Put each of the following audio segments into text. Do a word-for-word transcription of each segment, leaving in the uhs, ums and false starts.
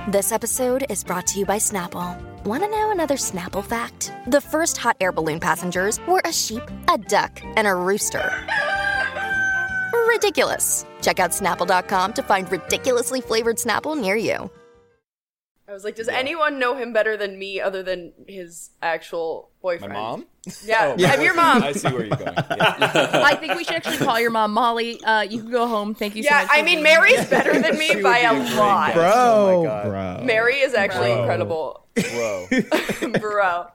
This episode is brought to you by Snapple. Want to know another Snapple fact? The first hot air balloon passengers were a sheep, a duck, and a rooster. Ridiculous. Check out Snapple dot com to find ridiculously flavored Snapple near you. I was like, does anyone know him better than me other than his actual boyfriend? My mom? Yeah, oh, I'm your mom. I see where you're going. Yeah. I think we should actually call your mom Molly. Uh, you can go home. Thank you so yeah, much. Yeah, I mean, Mary's better than me by a lot. Bro, oh my God. bro. Mary is actually Bro. incredible. Bro. Bro.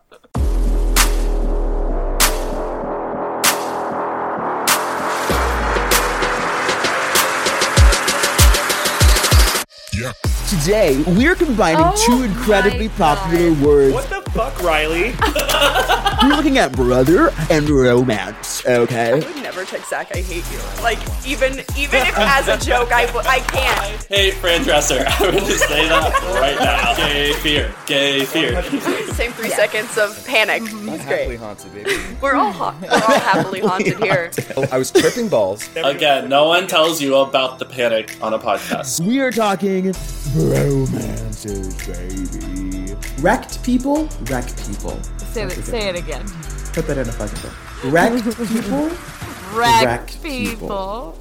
Yeah. Today, we're combining Oh two incredibly my popular God. words. What the fuck, Riley? We're looking at brother and romance, I okay? would never text Zach, I hate you. Like, even even if as a joke, I, w- I can't. Hey, Fran Dresser, I'm going to say that right now. Gay fear. Gay fear. Same three seconds of panic. It's Happily great. haunted, baby. We're all, ha- we're all happily haunted here. I was tripping balls. Again, no one tells you about the panic on a podcast. We are talking romances, baby. Wrecked people? Wreck people. Say it, say it again. Put that in a fucking book. Wrecked people? Wrecked Wrecked people. people.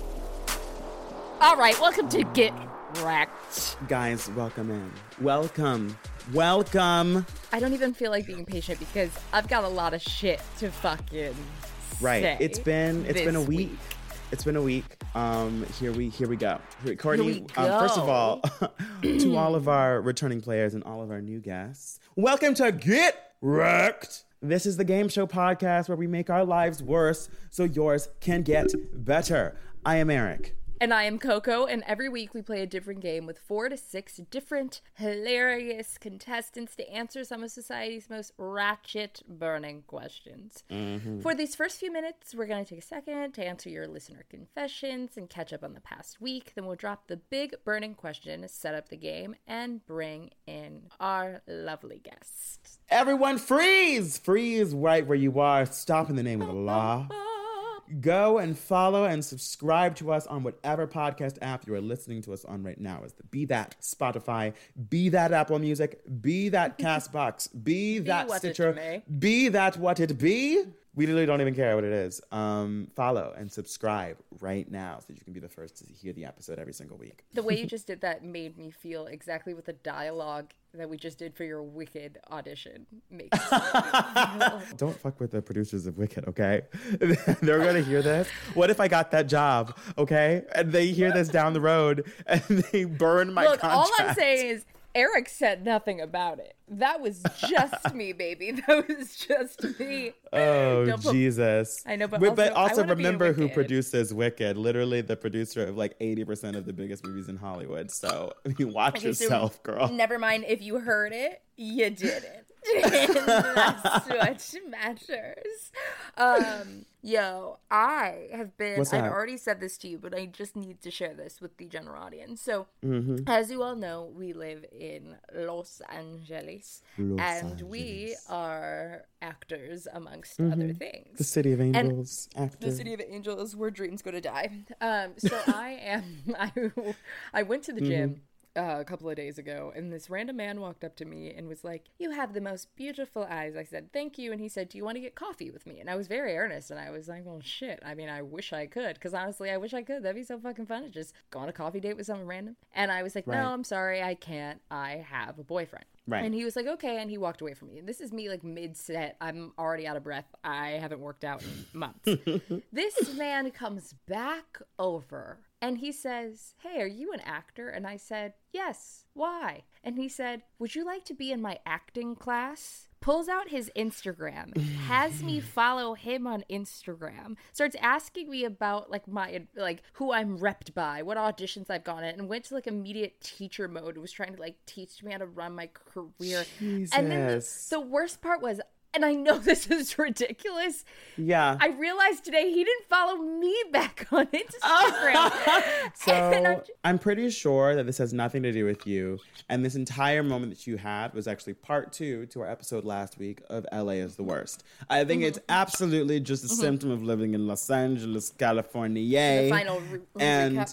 All right, welcome to Get Wrecked. Guys, welcome in. Welcome. Welcome. I don't even feel like being patient because I've got a lot of shit to fucking Right. say It's been it's been a this week. It's been a week. Um, here we here we go. Here, Courtney, Here we Um, first of go. all, to all of our returning players and all of our new guests, welcome to Get Wrecked. This is the game show podcast where we make our lives worse so yours can get better. I am Eric. And I am Coco, and every week we play a different game with four to six different hilarious contestants to answer some of society's most ratchet burning questions. Mm-hmm. For these first few minutes, we're going to take a second to answer your listener confessions and catch up on the past week. Then we'll drop the big burning question, set up the game, and bring in our lovely guests. Everyone freeze! Freeze right where you are. Stop in the name of the law. Go and follow and subscribe to us on whatever podcast app you are listening to us on right now. Is the Be That Spotify, Be That Apple Music, Be That Castbox, Be That what it Stitcher, may. Be That What It Be. We literally don't even care what it is. Um, follow and subscribe right now so that you can be the first to hear the episode every single week. The way you just did that made me feel exactly what the dialogue that we just did for your Wicked audition makes. Don't fuck with the producers of Wicked, okay? They're gonna hear this. What if I got that job, okay? And they hear this down the road and they burn my Look, contract. all I'm saying is Eric said nothing about it. That was just me, baby. That was just me. Oh, Don't put- Jesus. I know, but Wait, also, but I also wanna be a remember who Wicked. produces Wicked. Literally the producer of like eighty percent of the biggest movies in Hollywood. So, I mean, watch Okay, so yourself, girl. Never mind if you heard it, you did it. That's what matters. Um, yo, I have been, What's I've that? already said this to you, but I just need to share this with the general audience. So, Mm-hmm. as you all know, we live in Los Angeles, Los and we Angeles. are actors, amongst other things. The City of Angels actor. The City of Angels, where dreams go to die. Um, so I am. I, I went to the gym uh, a couple of days ago, and this random man walked up to me and was like, "You have the most beautiful eyes." I said, "Thank you." And he said, "Do you want to get coffee with me?" And I was very earnest, and I was like, "Well, shit. I mean, I wish I could, because honestly, I wish I could. That'd be so fucking fun to just go on a coffee date with someone random." And I was like, Right. "No, I'm sorry, I can't. I have a boyfriend." Right. And he was like, "Okay," and he walked away from me. And this is me like mid-set. I'm already out of breath. I haven't worked out in months. This man comes back over and he says, "Hey, are you an actor?" And I said, "Yes. Why?" And he said, "Would you like to be in my acting class?" Pulls out his Instagram, has me follow him on Instagram, starts asking me about like my like who I'm repped by, what auditions I've gone at, and went to like immediate teacher mode. Was trying to like teach me how to run my career. And then the, Jesus. the worst part was, and I know this is ridiculous, Yeah. I realized today he didn't follow me back on Instagram. And I'm So I'm pretty sure that this has nothing to do with you. And this entire moment that you had was actually part two to our episode last week of L A is the worst. I think it's absolutely just a symptom of living in Los Angeles, California. The final re- and recap.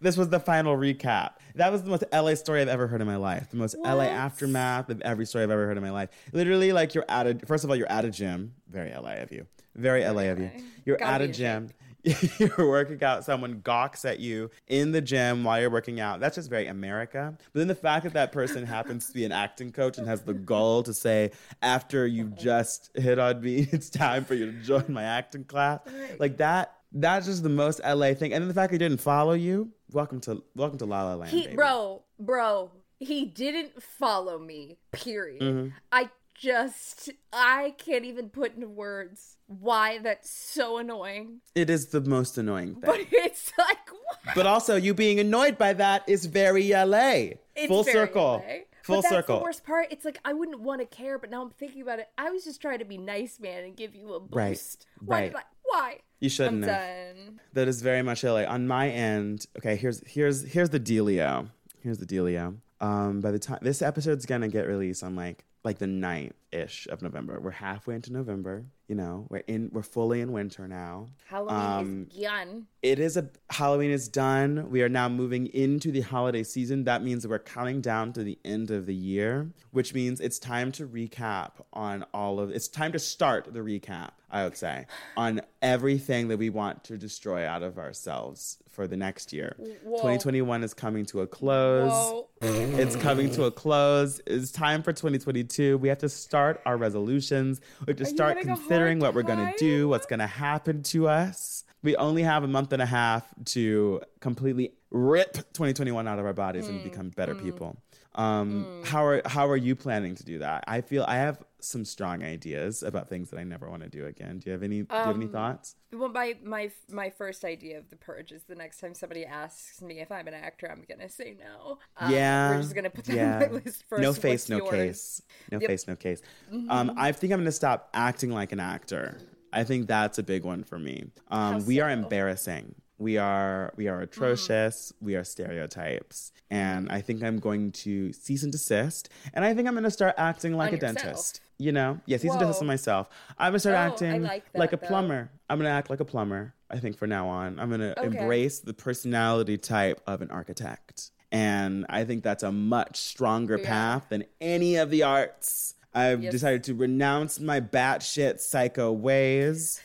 This was the final recap. That was the most L A story I've ever heard in my life. The most L A What? aftermath of every story I've ever heard in my life. Literally, like you're at a, first of all, you're at a gym. Very L A of you. Very L A of you. You're Gotta at a be gym. You're working out. Someone gawks at you in the gym while you're working out. That's just very America. But then the fact that that person happens to be an acting coach and has the gall to say, after you've just hit on me, it's time for you to join my acting class. Like that. That's just the most L A thing. And then the fact he didn't follow you. Welcome to welcome to La La Land, He, baby. bro, bro, he didn't follow me, period. Mm-hmm. I just, I can't even put into words why that's so annoying. It is the most annoying thing. But it's like, what? But also, you being annoyed by that is very L A. It's Full very circle. L A. Full but that's circle. the worst part. It's like, I wouldn't want to care, but now I'm thinking about it. I was just trying to be nice, man, and give you a boost. Right, Why? right. Did I, why? You shouldn't I'm have. done. That is very much L A. On my end, okay, here's here's here's the dealio. Here's the dealio. Um, by the time this episode's gonna get released on like like the ninth ish of November. We're halfway into November. You know, we're in we're fully in winter now. Halloween Um, is done. It is a Halloween is done. We are now moving into the holiday season. That means that we're counting down to the end of the year, which means it's time to recap on all of it's time to start the recap, I would say, on everything that we want to destroy out of ourselves for the next year. Whoa. twenty twenty-one is coming to a close. Whoa. It's coming to a close. It's time for twenty twenty-two. We have to start our resolutions. We have to Are you start having a considering hard what we're going to do, time? what's going to happen to us. We only have a month and a half to completely rip twenty twenty-one out of our bodies and become better people. Um, How are how are you planning to do that? I feel I have some strong ideas about things that I never want to do again. Do you have any? do you have any thoughts? Well, my, my my first idea of the purge is the next time somebody asks me if I'm an actor, I'm gonna say no. Um, Yeah, we're just gonna put that yeah. on my list first. No What's face, no yours? case. No Yep. face, no case. Um, I think I'm going to stop acting like an actor. I think that's a big one for me. Um, we are so? embarrassing. We are we are atrocious. We are stereotypes, and I think I'm going to cease and desist. And I think I'm going to start acting like On a yourself? dentist. You know, yeah, cease and desist Whoa. on myself. I'm gonna start Oh, I acting like that, like a though. plumber. I'm gonna act like a plumber. I think from now on, I'm gonna Okay. embrace the personality type of an architect. And I think that's a much stronger Yeah. path than any of the arts. I've Yes. decided to renounce my batshit psycho ways.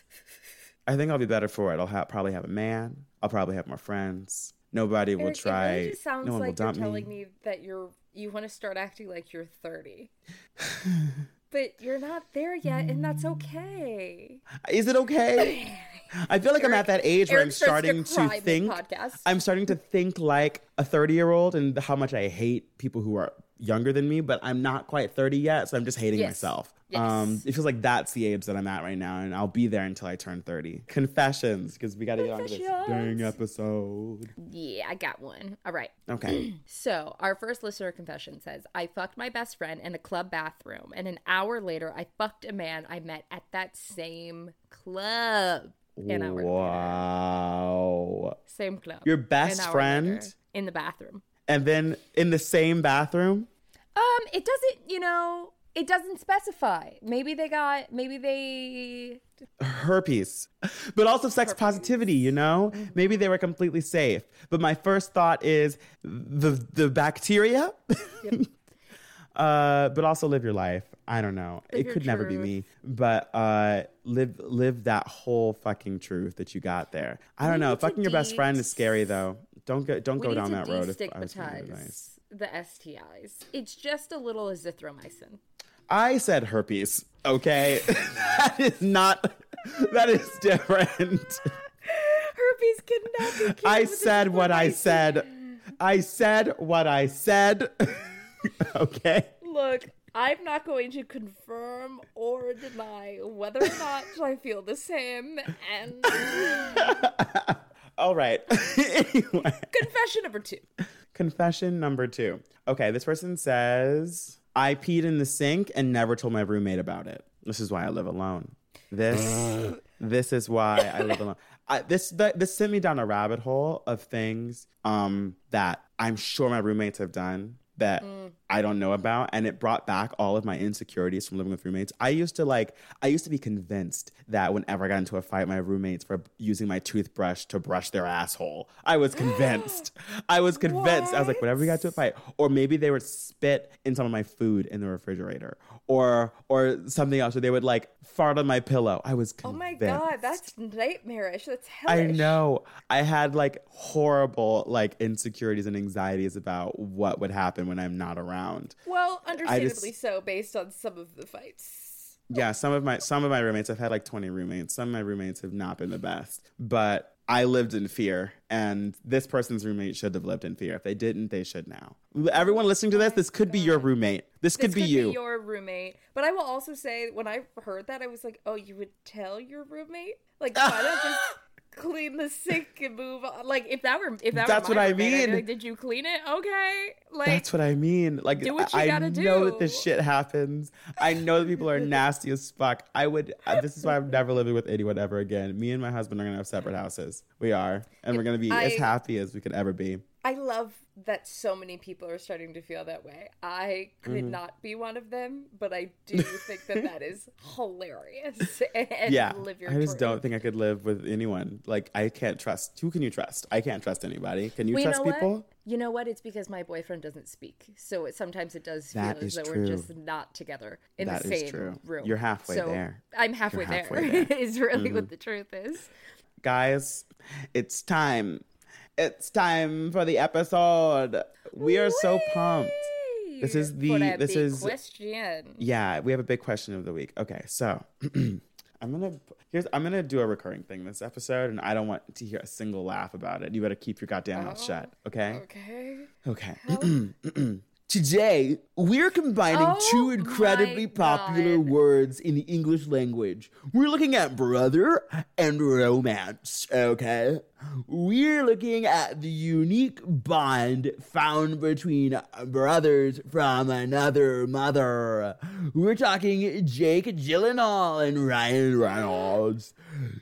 I think I'll be better for it. I'll ha- probably have a man. I'll probably have more friends. Nobody will Eric, try. It really just sounds no one will like you're dump telling me. me that you're you want to start acting like you're thirty. But you're not there yet, and that's okay. Is it okay? I feel like I'm at that age where Eric I'm starts starting to cry to think. mid-podcast. I'm starting to think like a thirty-year-old and how much I hate people who are younger than me, but I'm not quite thirty yet, so I'm just hating Yes. myself. Yes. Um, it feels like that's the age that I'm at right now, and I'll be there until I turn thirty. Confessions, because we got to get on to this Confessions. dang episode. Yeah, I got one. All right. Okay. So, our first listener confession says, I fucked my best friend in a club bathroom, and an hour later, I fucked a man I met at that same club. An hour later. Wow. Same club. Your An best hour friend? later, in the bathroom. And then in the same bathroom? Um, it doesn't, you know, it doesn't specify. Maybe they got, maybe they. Herpes, but also sex positivity, you know? Maybe they were completely safe. But my first thought is the the bacteria. Yep. uh, but also live your life. I don't know. Live it your could never be truth. me. But uh, live live that whole fucking truth that you got there. I don't We know. need to Fucking your best friend de- is scary though. Don't go don't We go need down to that road. If I was gonna give destigmatize advice. the S T Is. It's just a little azithromycin. I said herpes. Okay, that is not. That is different. Herpes cannot be cured I with said what I azithromycin. said. I said what I said. Okay. Look, I'm not going to confirm or deny whether or not I feel the same. And All right. Anyway, confession number two. confession number two. Okay, this person says, I peed in the sink and never told my roommate about it. This is why I live alone. This this is why I live alone. I, this th- this sent me down a rabbit hole of things um, that I'm sure my roommates have done that I don't know about, and it brought back all of my insecurities from living with roommates. I used to like, I used to be convinced that whenever I got into a fight, my roommates were using my toothbrush to brush their asshole. I was convinced. I was convinced. I was like, whenever we got to a fight, or maybe they would spit in some of my food in the refrigerator, or or something else, or they would like fart on my pillow. I was Oh convinced. my god, that's nightmarish. That's I hellish. know. I had like horrible like insecurities and anxieties about what would happen when I'm not around. Well, understandably just- so, based on some of the fights. Yeah, some of my some of my roommates, I've had like twenty roommates. Some of my roommates have not been the best, but I lived in fear, and this person's roommate should have lived in fear. If they didn't, they should now. Everyone listening to this, this could be your roommate. This could This be could you. be your roommate. But I will also say, when I heard that, I was like, oh, you would tell your roommate? Like, why not just clean the sink and move on? Like, if that were if that That's were my what I roommate, I'd be mean. like, did you clean it? Okay. Like, That's what I mean. Like, do what you I gotta know that do. this shit happens. I know that people are nasty as fuck. I would. Uh, this is why I'm never living with anyone ever again. Me and my husband are gonna have separate houses. We are, and we're gonna be I- as happy as we could ever be. I love that so many people are starting to feel that way. I could Mm-hmm. not be one of them, but I do think that that is hilarious. And Yeah, live your I just truth. don't think I could live with anyone. Like, I can't trust. Who can you trust? I can't trust anybody. Can you Well, you trust know people? what? You know what? It's because my boyfriend doesn't speak, so it, sometimes it does feel That as is though true. we're just not together in That the is same true. room. You're halfway So there. I'm halfway, You're halfway there. there. Is really Mm-hmm. what the truth is. Guys, it's time. It's time for the episode. We are so pumped. This is the. For that This big is. question. Yeah, we have a big question of the week. Okay, so I'm gonna here's I'm gonna do a recurring thing this episode, and I don't want to hear a single laugh about it. You better keep your goddamn mouth shut, okay? Okay. Okay. Today, we're combining Oh two incredibly my popular God. words in the English language. We're looking at brother and romance, okay? We're looking at the unique bond found between brothers from another mother. We're talking Jake Gyllenhaal and Ryan Reynolds,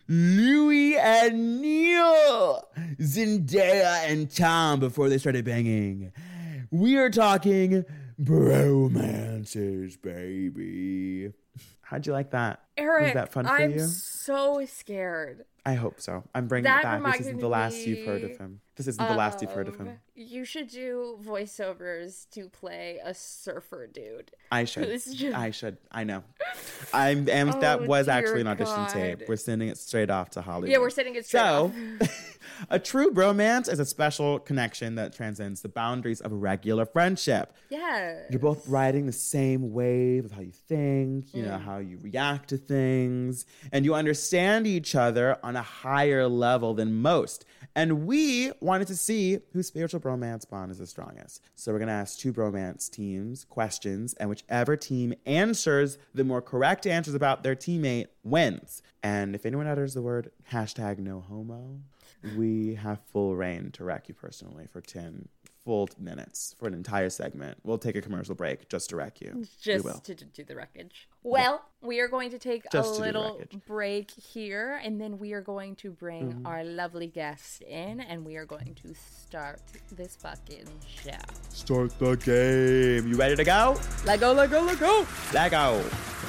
Louis and Neil, Zendaya and Tom before they started banging. We are talking bromances, baby. How'd you like that? Eric, Was that fun for I'm you? so scared. I hope so. I'm bringing That it back. This reminded isn't the last you've heard me of him. This isn't the last you've heard of him. Um, You should do voiceovers to play a surfer dude. I should. who's just- I should. I know. I'm. And that Oh, was dear actually an audition God. tape. We're sending it straight off to Hollywood. Yeah, we're sending it straight So, off. a true bromance is a special connection that transcends the boundaries of a regular friendship. Yeah. You're both riding the same wave of how you think, you Mm. know, how you react to things, and you understand each other on a higher level than most. And we wanted to see whose spiritual bromance bond is the strongest. So we're going to ask two bromance teams questions, and whichever team answers the more correct answers about their teammate wins. And if anyone utters the word hashtag no homo, we have full reign to wreck you personally for ten full minutes for an entire segment. We'll take a commercial break just to wreck you. Just we will. to do the wreckage. Well, we are going to take Just a to do the little wreckage. break here, and then we are going to bring Mm-hmm. our lovely guest in, and we are going to start this fucking show. Start the game. You ready to go? Let go, let go, let go. Let go.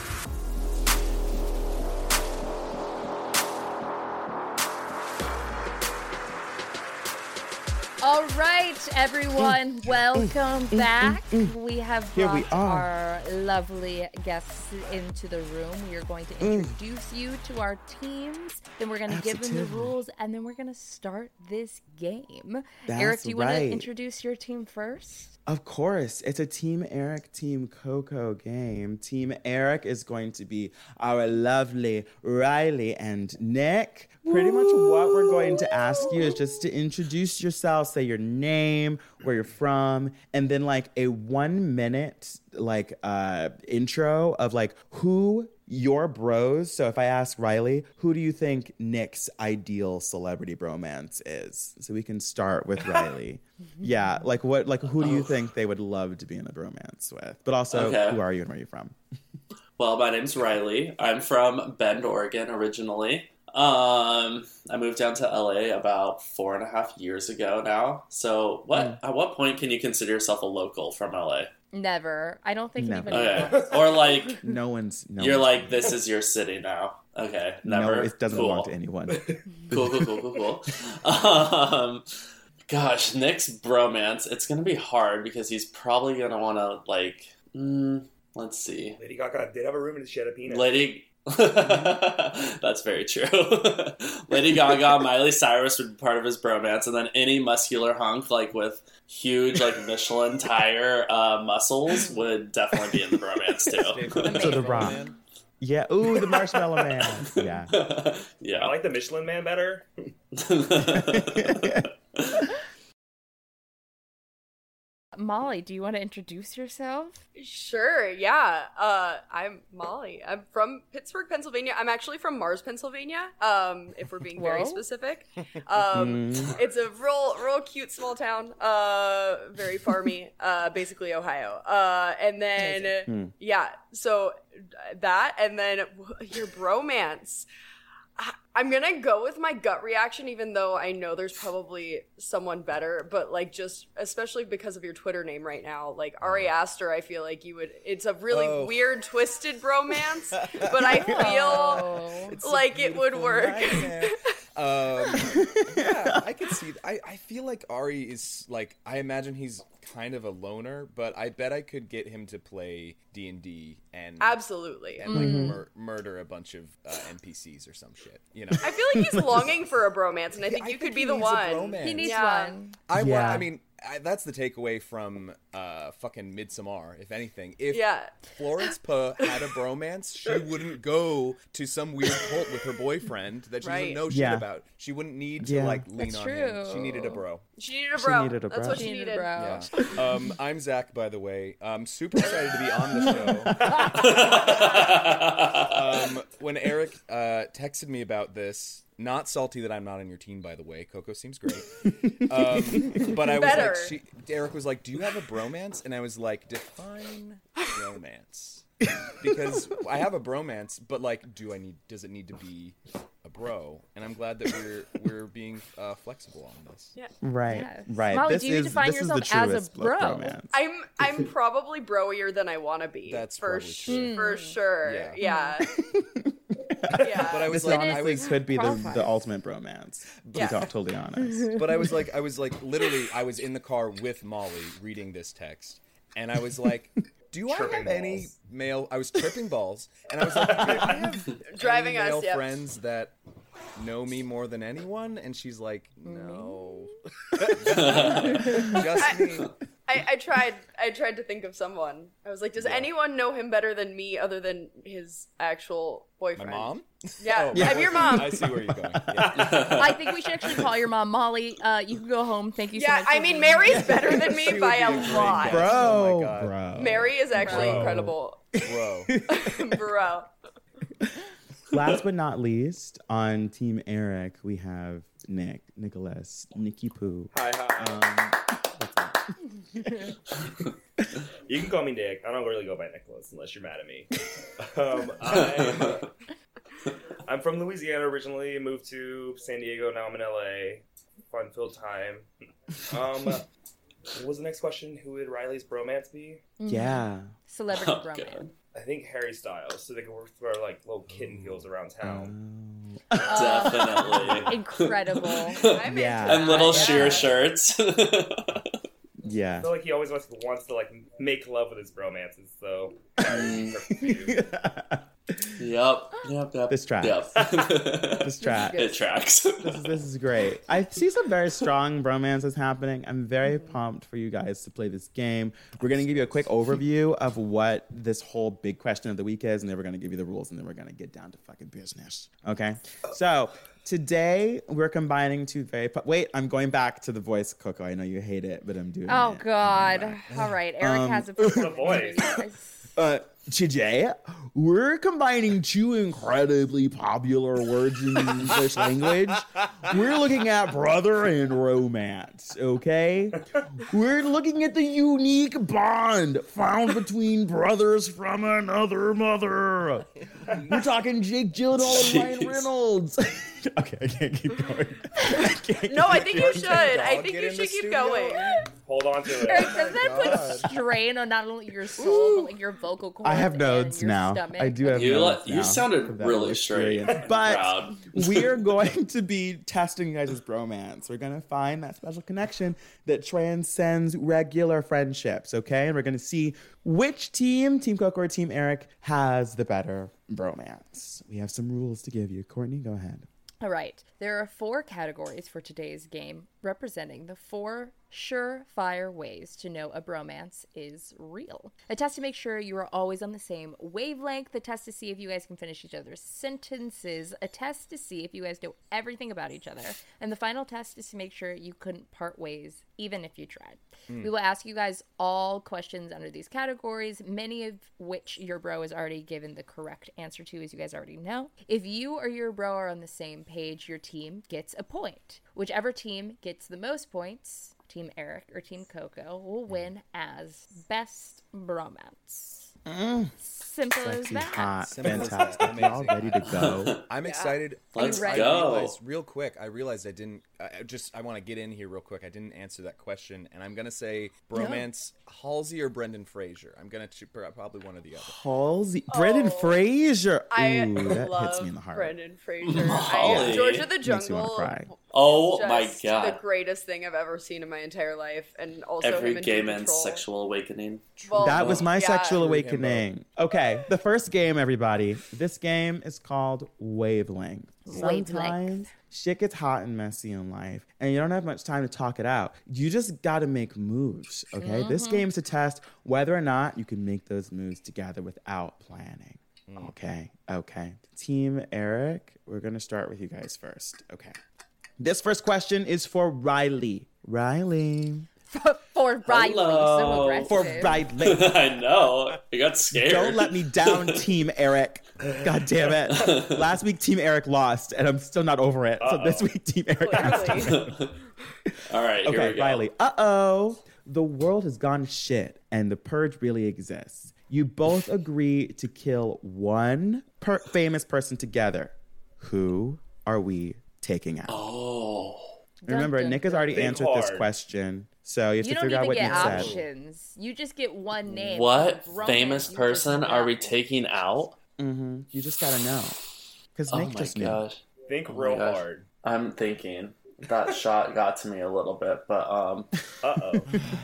All right, everyone, welcome back. We have Here brought we are. our lovely guests into the room. We are going to introduce you to our teams. Then we're going to give them the Absolutely. rules, and then we're going to start this game. That's Eric, do you want to right. introduce your team first? Of course, it's a Team Eric, Team Coco game. Team Eric is going to be our lovely Riley and Nick. Pretty much what we're going to ask you is just to introduce yourself, say your name, where you're from, and then like a one minute like uh, intro of like who your bros. So if I ask Riley, who do you think Nick's ideal celebrity bromance is? So we can start with Riley. Yeah, like what, like who do you think they would love to be in a bromance with? But also, Okay. who are you and where are you from? Well, my name's Riley. I'm from Bend, Oregon originally. Um, I moved down to L A about four and a half years ago now. So, what? At what point can you consider yourself a local from L A? Never. I don't think Never. anybody Okay. wants. Or like, No one's. No you're one's like, this is your city now. Okay, never. No, it doesn't cool. belong to anyone. Cool, cool, cool, cool, cool. Um, gosh, Nick's bromance. It's gonna be hard because he's probably gonna want to like. Mm, let's see, Lady Gaga did have a room and she had a penis. Lady. That's very true. Lady Gaga, Miley Cyrus would be part of his bromance, and then any muscular hunk like with huge like Michelin tire uh, muscles would definitely be in the bromance too. So the Rock. Yeah. Ooh, the Marshmallow Man. Yeah. I Yeah. like the Michelin Man better. Molly, do you want to introduce yourself? Sure, yeah. Uh, I'm Molly. I'm from Pittsburgh, Pennsylvania. I'm actually from Mars, Pennsylvania, um, if we're being very Whoa. specific. Um, it's a real, real cute small town, uh, very farmy, uh, basically Ohio. Uh, and then, yeah, so that, and then your bromance. I'm gonna go with my gut reaction, even though I know there's probably someone better, but like just especially because of your Twitter name right now, like Ari Aster, I feel like you would. It's a really Oh. weird, twisted bromance, but I feel Oh. It's a like it would beautiful work. nightmare. um, yeah, I can see. I, I feel like Ari is like. I imagine he's kind of a loner, but I bet I could get him to play D and D and Absolutely. and like mur- murder a bunch of uh, N P Cs or some shit. You know. I feel like he's longing for a bromance, and I think I you think could be he the needs a one. bromance. He needs Yeah. one. I Yeah. want. I mean, I, that's the takeaway from uh, fucking Midsommar. If anything, if Yeah. Florence Pugh had a bromance, she wouldn't go to some weird cult with her boyfriend that she Right. doesn't know shit Yeah. about. She wouldn't need to Yeah. like lean That's on him. She true. needed a bro. She needed a She bro. needed a That's bro. what She she needed a needed. bro. Yeah. Um, I'm Zach, by the way. I'm super excited to be on the show. um, when Eric uh, texted me about this, not salty that I'm not on your team, by the way. Coco seems great. Um, but I was Better. like, she, Eric was like, do you have a bromance? And I was like, define bromance. Because I have a bromance, but like, do I need? Does it need to be a bro? And I'm glad that we're we're being uh, flexible on this. Yeah. Right. Yes. Right. Molly, this do you is define this is the yourself as a truest bro? bromance. I'm I'm probably broier than I want to be. That's for probably sh- true. for sure. Yeah. Yeah. Yeah. But I was This like, I honestly was, could be the, qualifies. the ultimate bromance. To Yeah. be to- totally honest. but I was like, I was like, literally, I was in the car with Molly reading this text, and I was like, do I Tripping have any balls. male? I was tripping balls, and I was like, do I have Driving any us, male yep. friends that know me more than anyone? And she's like, no, just me. I, I tried I tried to think of someone. I was like, does anyone know him better than me other than his actual My boyfriend? mom? Yeah, Oh, I'm your mom. I see where you're going. Yeah. I think we should actually call your mom, Molly. Uh, you can go home. Thank you so Yeah, much. for I mean being Mary's better than She me would by be a a great lot. guest. Bro, Oh my God. bro. Mary is actually Bro. incredible. Bro. Bro. Last but not least, on Team Eric, we have Nick, Nicholas, Nicky Poo. Hi, hi. Um, You can call me Nick. I don't really go by Nicholas unless you're mad at me. Um, I'm, I'm from Louisiana originally. Moved to San Diego. Now I'm in L A. Fun-filled time. Um, what was the next question? Who would Riley's bromance be? yeah. Celebrity Oh, bromance. God. I think Harry Styles, so they can work through our like little kitten heels around town. Um, Definitely. Incredible. I'm Yeah. into And little that, sheer yeah. shirts. I yeah. feel like he always wants to, wants to like make love with his bromances, so. Yep. Yep. Yep. This tracks. Yep. This track. It tracks. This is, this is great. I see some very strong bromances happening. I'm very pumped for you guys to play this game. We're going to give you a quick overview of what this whole big question of the week is, and then we're going to give you the rules, and then we're going to get down to fucking business. Okay? So today we're combining two very... Pu- Wait, I'm going back to the voice, Coco. I know you hate it, but I'm doing Oh it. God! All right, Eric Um, has a the voice. Uh, today, we're combining two incredibly popular words in the English language. We're looking at brother and romance, okay? We're looking at the unique bond found between brothers from another mother. We're talking Jake Gyllenhaal and Ryan Jeez. Reynolds. Okay, I can't keep going. I can't No, I keep think you Did should. Ken I Dog think get you in should the keep studio? going. Hold on to Eric, it. does that put strain on not only your soul, but like your vocal cords I have and notes your now. stomach? I do have You, notes you now sounded from that really experience. straight. But Proud. we're going to be testing you guys' bromance. We're going to find that special connection that transcends regular friendships, okay? And we're going to see which team, Team Coco or Team Eric, has the better bromance. We have some rules to give you. Courtney, go ahead. All right. There are four categories for today's game, representing the four surefire ways to know a bromance is real. A test to make sure you are always on the same wavelength. The test to see if you guys can finish each other's sentences. A test to see if you guys know everything about each other. And the final test is to make sure you couldn't part ways, even if you tried. Mm. We will ask you guys all questions under these categories, many of which your bro has already given the correct answer to, as you guys already know. If you or your bro are on the same page, your team gets a point. Whichever team gets the most points, Team Eric or Team Coco, will win as best bromance. Mm. Simple as Sexy, that. hot, Simple as fantastic. that. Y'all Amazing. ready to go? I'm excited. Let's I go. realized real quick. I realized I didn't. I just. I want to get in here real quick. I didn't answer that question, and I'm gonna say bromance. Halsey or Brendan Fraser. I'm gonna choose probably one or the other. Halsey, Brendan Oh, Fraser. I Ooh, that love hits me in the heart. Brendan Fraser. Molly. I, George of the Makes me wanna Jungle. cry. Oh just my god. the greatest thing I've ever seen in my entire life, and also Every him in gay Doom man's Patrol. sexual awakening. Well, That was my yeah. sexual Himbo. awakening. Okay, the first game, everybody. This game is called Wavelength. Wavelength. Sometimes shit gets hot and messy in life, and you don't have much time to talk it out. You just got to make moves, okay? This game's to test whether or not you can make those moves together without planning. Okay, okay. Team Eric, we're going to start with you guys first. Okay. This first question is for Riley. Riley. For Riley, so Hello. aggressive. For Riley. I know. I got scared. Don't let me down, Team Eric. God damn it. Last week, Team Eric lost, and I'm still not over it. So Uh-oh. this week, Team Eric has to Clearly. All right, here Okay, we go. Riley. Uh-oh. The world has gone to shit, and the purge really exists. You both agree to kill one per- famous person together. Who are we taking out? Oh. Remember, Dun, dun, Nick has already Think answered this hard. question, so you have You to don't figure out even what get Nick said. options. You just get one name. What Bromance, famous you person just are we know. taking out? Mm-hmm. You just gotta know. Because Oh Nick my just knew. gosh. Think Oh my real gosh. hard. I'm thinking. That shot got to me a little bit, but um Uh oh.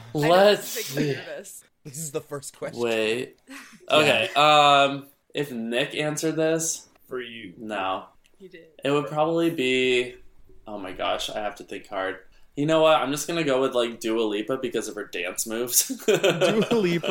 let's Makes me see. nervous. This is the first question. Wait. Okay. Um if Nick answered this, For you. no. He did. It would probably be oh my gosh, I have to think hard. You know what? I'm just gonna go with like Dua Lipa because of her dance moves. Dua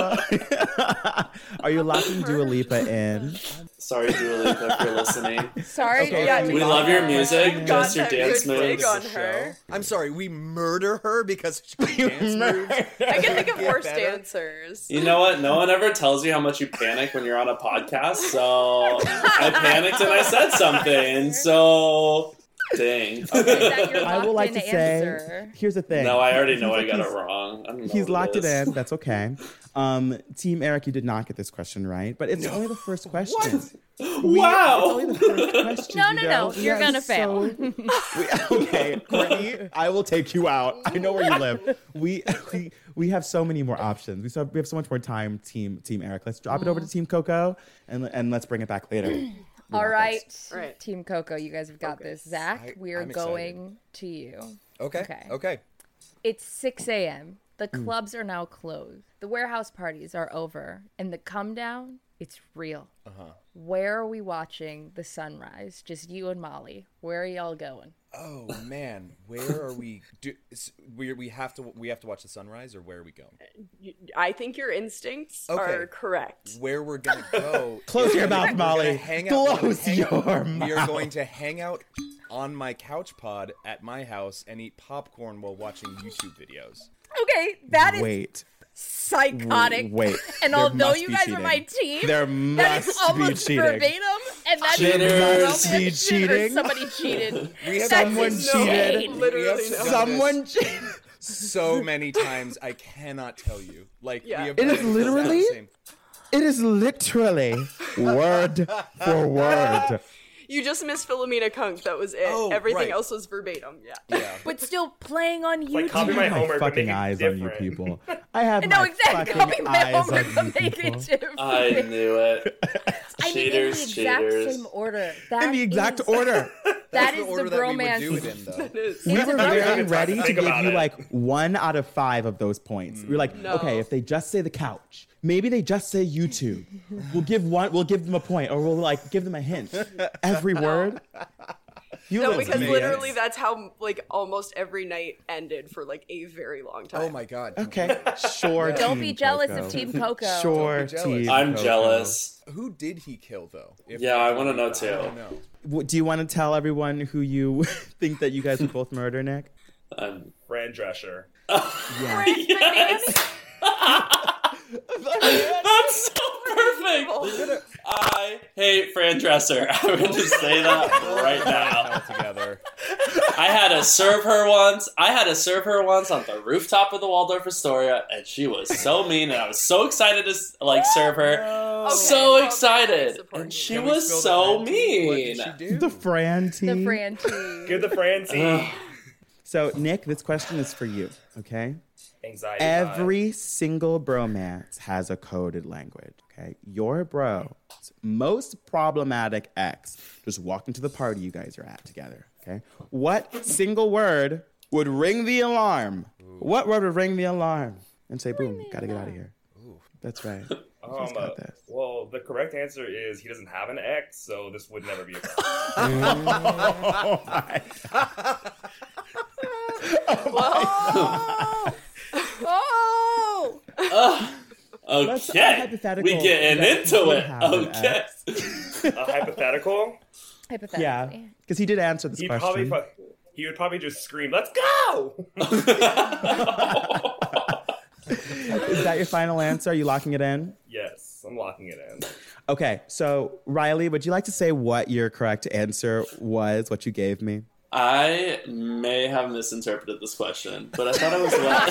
Lipa. Are you locking Dua Lipa in? Sorry, Dua Lipa, if you're listening. Sorry, Okay, yeah, we We to- love your music, Got just your that dance good dig moves. on her. I'm sorry. We murder her because she dance moves. I can think of Get worse better. dancers. You know what? No one ever tells you how much you panic when you're on a podcast, so I panicked and I said something, so dang. Is that your I would like to locked-in say, answer? here's the thing. No, I already know He's I like got it he's- wrong. I don't know He's what locked it is. in. That's okay. Um, Team Eric, you did not get this question right, but it's only the first question. We- Wow. It's only the first question. No, you no, know? no. You're Yeah, gonna so- fail. we, okay, Courtney, I will take you out. I know where you live. We we, we have so many more options. We, so, we have so much more time, Team Team Eric. Let's drop it over to Team Coco, and and let's bring it back later. We All got right. this. All right. Team Coco, you guys have got this. Zach, I- we are I'm excited. going to you. Okay. Okay. Okay. It's six a.m. The Mm. clubs are now closed. The warehouse parties are over. And the come down, it's real. Uh-huh. Where are we watching the sunrise? Just you and Molly. Where are y'all going? Oh man, where are we? Do is- we we have to we have to watch the sunrise, or where are we going? You- I think your instincts Okay. are correct. Where we're gonna go? Close is your we're mouth, gonna Molly. Hang out, we're gonna Close hang- your We are mouth. going to hang out on my couch pod at my house and eat popcorn while watching YouTube videos. Okay, that is Wait, psychotic. wait. And There although must you be guys are my cheating. team, There that must is be almost cheating. verbatim, and that Cheaters. is Must be romance shit or cheating. somebody cheated. We have That's Someone insane. cheated. Literally We have no. done Someone. this so many times I cannot tell you. Like Yeah. we have It is done the literally- exact same- It is literally word for word. You just missed Philomena Kunk. That was it. Oh, Everything right. else was verbatim. Yeah. Yeah. But still playing on Like, copy YouTube. my my homework, but fucking make it eyes on you different. people. I have No, my exactly. fucking Copy my eyes homework, on but you make people. it different. I knew it. I mean, Cheaters, in the exact cheaters. same order. That In the exact is- order. That That's is the order the that we would bromance. do it in, though. It is. We It's were a very very good ready time to to give think you about like one out of five of those points. We were like, No. okay, if they just say the couch, maybe they just say YouTube. We'll give one. We'll give them a point, or we'll like give them a hint. Every word. You No, look because me. literally that's how like almost every night ended for like a very long time. Oh my god. Okay, sure. Don't Team be jealous Coco. of Team Coco. Sure, Don't be jealous. Team I'm Coco. jealous. Who did he kill though? If Yeah, I want to know I too. don't know. W- Do you want to tell everyone who you think that you guys would both murder, Nick? I'm Fran Drescher. Yeah. yes. That's so perfect. I hate Fran Dresser. I'm going to say that right now. All together. I had to serve her once. I had to serve her once on the rooftop of the Waldorf Astoria, and she was so mean, and I was so excited to like serve her. Okay, so well, I excited, support and you. she Can we was spill the so Fran tea? What mean. did she do? The Fran team. The Fran tea. Give the Fran tea. So, Nick, this question is for you, okay? Anxiety. Every single bromance has a coded language, okay? Your bro's most problematic ex just walked into the party you guys are at together, okay? What single word would ring the alarm? What word would ring the alarm and say, boom, gotta get out of here? That's right. Um, got uh, this. well, the correct answer is he doesn't have an ex, so this would never be a Oh, my Whoa! Oh! That's Okay, a hypothetical we getting that into you it. have an Okay. ex. a hypothetical. Hypothetically. Yeah, because he did answer this He'd question. probably fu- he would probably just scream, "Let's go!" Is that your final answer? Are you locking it in? Yes, I'm locking it in. Okay, so Riley, would you like to say what your correct answer was, what you gave me? I may have misinterpreted this question, but I thought it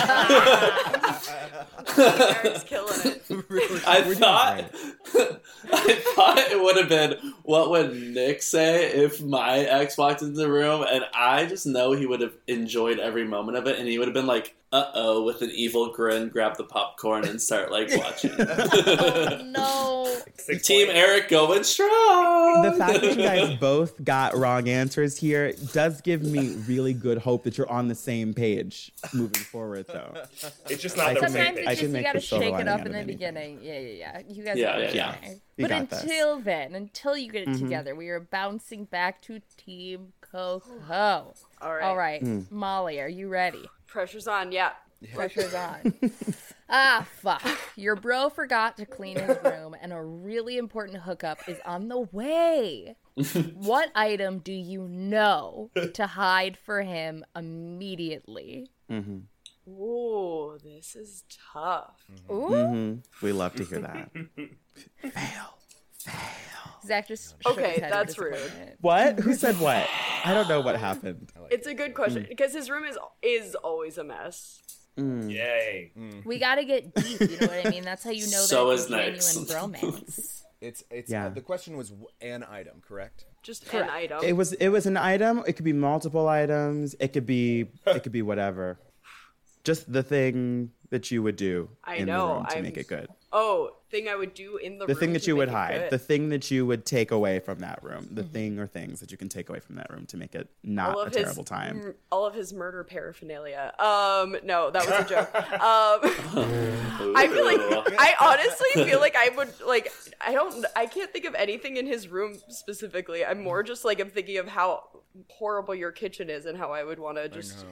was what Eric's killing it. I thought. I thought it would have been what would Nick say if my ex walked into the room, and I just know he would have enjoyed every moment of it, and he would have been like, "Uh oh," with an evil grin, grab the popcorn, and start like watching. No. Six Team points. Eric going strong. The fact that you guys both got wrong answers here does give me really good hope that you're on the same page moving forward, though. It's just I not the can same Sometimes thing. I it's can just you make gotta the silver shake it lining up out in of the anything. beginning. Yeah, yeah, yeah. You guys Yeah, are yeah, okay. yeah. You But got this. until then, until you get it together, we are bouncing back to Team Coco. All right. All right, Hmm. Molly, are you ready? Pressure's on. Yeah. Pressure's on. Ah, fuck. Your bro forgot to clean his room, and a really important hookup is on the way. What item do you know to hide for him immediately? Ooh, this is tough. Ooh. hmm We love to hear that. Fail. Zach just shook Okay, his head in that's rude. disappointment. What? Who said what? I don't know what happened. It's a good question because his room is is always a mess. Yay! We gotta get deep, you know what I mean? That's how you know So there's is a Nick's. genuine bromance. It's it's Yeah. uh, the question was w- an item, correct? Just Correct. an item. It was it was an item. It could be multiple items. It could be it could be whatever. Just the thing that you would do I in know, the room to I'm- make it good. oh, thing I would do in the, The room thing that to you make would it hide. good. The thing that you would take away from that room. The thing or things that you can take away from that room to make it not all a of his terrible time. m- all of his murder paraphernalia. Um, no, that was a joke. um, I feel like I honestly feel like I would like I don't I can't think of anything in his room specifically. I'm more just like I'm thinking of how horrible your kitchen is and how I would want to just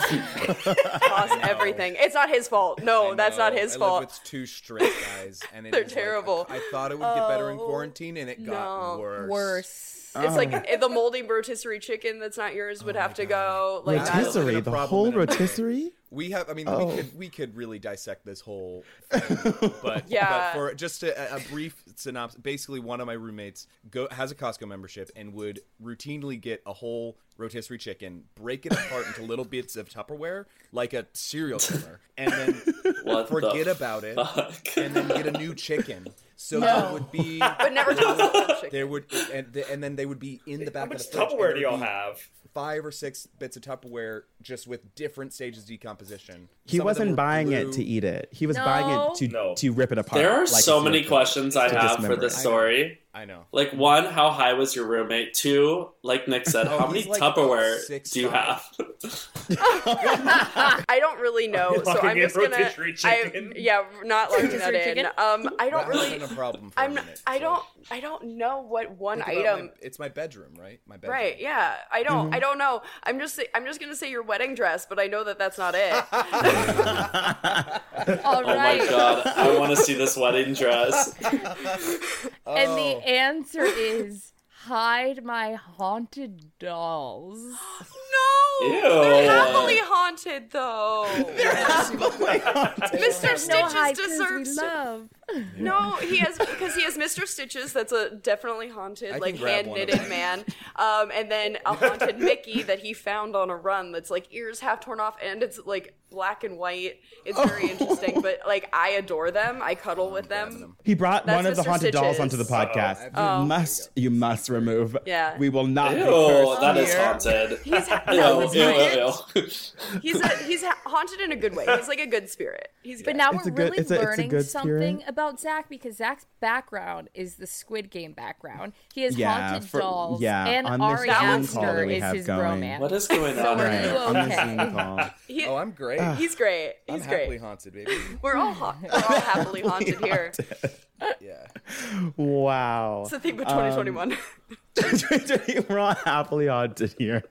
toss everything. It's not his fault. No, I that's not know. his I fault. live with two strict guys, and it They're is like, terrible. I, I thought it would get better in Oh, quarantine, and it got no. worse. Worse. It's like the moldy rotisserie chicken that's not yours would have to go. Like that. Rotisserie. Rotisserie, Been a the problem whole in a- rotisserie? We have, I mean, Oh. we could we could really dissect this whole thing, but Yeah. but for just a, a brief synopsis, basically, one of my roommates go has a Costco membership and would routinely get a whole rotisserie chicken, break it apart into little bits of Tupperware like a serial killer, and then What forget the about it, fuck? and then get a new chicken. So No. there would be, But never toss the whole chicken. there would, and, and then they would be in the back How of much the fridge. and Tupperware there do y'all would be have? Five or six bits of Tupperware, just with different stages of decomposition. He Some of them wasn't were buying blue. it to eat it. He was No. buying it to No. to rip it apart. There are like so a many cereal. questions I To have for dismember this it. story. I know. Like, one, how high was your roommate? Two, like Nick said, Oh, how many he's like Tupperware six do you five. have? I don't really know, so Locking I'm in just gonna. rotisserie I, chicken? yeah, not locking that Rotisserie in. chicken? Um, I don't That really. wasn't a problem for I'm. a Not, minute. I so. don't. I don't know what one Think about item. my- it's my bedroom, right? My bedroom. Right? Yeah. I don't. Mm-hmm. I don't know. I'm just. I'm just gonna say your wedding dress, but I know that that's not it. All Oh my right. god, I want to see this wedding dress. And Oh. the answer is hide my haunted dolls. No. Ew. They're happily haunted, though. Mister No Stitches hide 'cause we deserves. to- love. No, he has because he has Mister Stitches. That's a definitely haunted, I can like grab hand one of knitted them. man. Um, and then a haunted Mickey that he found on a run. That's like ears half torn off, and it's like black and white. It's very interesting, but like I adore them. I cuddle with them. He brought That's one of the Mister haunted dolls onto the Stitches. podcast. Uh-oh. You must, you must remove. Yeah. We will not be Ew, cursed that is here. haunted. He's ha- Ew, no, ew, it's ew, not. ew. He's a, he's ha- haunted in a good way. He's like a good spirit. He's But good. now It's we're a good- really it's a- it's a learning good something spirit. about Zach because Zach's background is the Squid Game background. He has Yeah, haunted for- dolls, yeah, and on this Ari Zoom call Aster that we is have his going. bromance. What is going So on we're right you Right, on this okay? Zoom call. He- Oh, I'm great. he's great. I'm He's happily great. haunted, baby. We're all ha- we're all happily haunted here. Yeah. Wow. It's the thing with twenty twenty-one. We're all happily haunted here.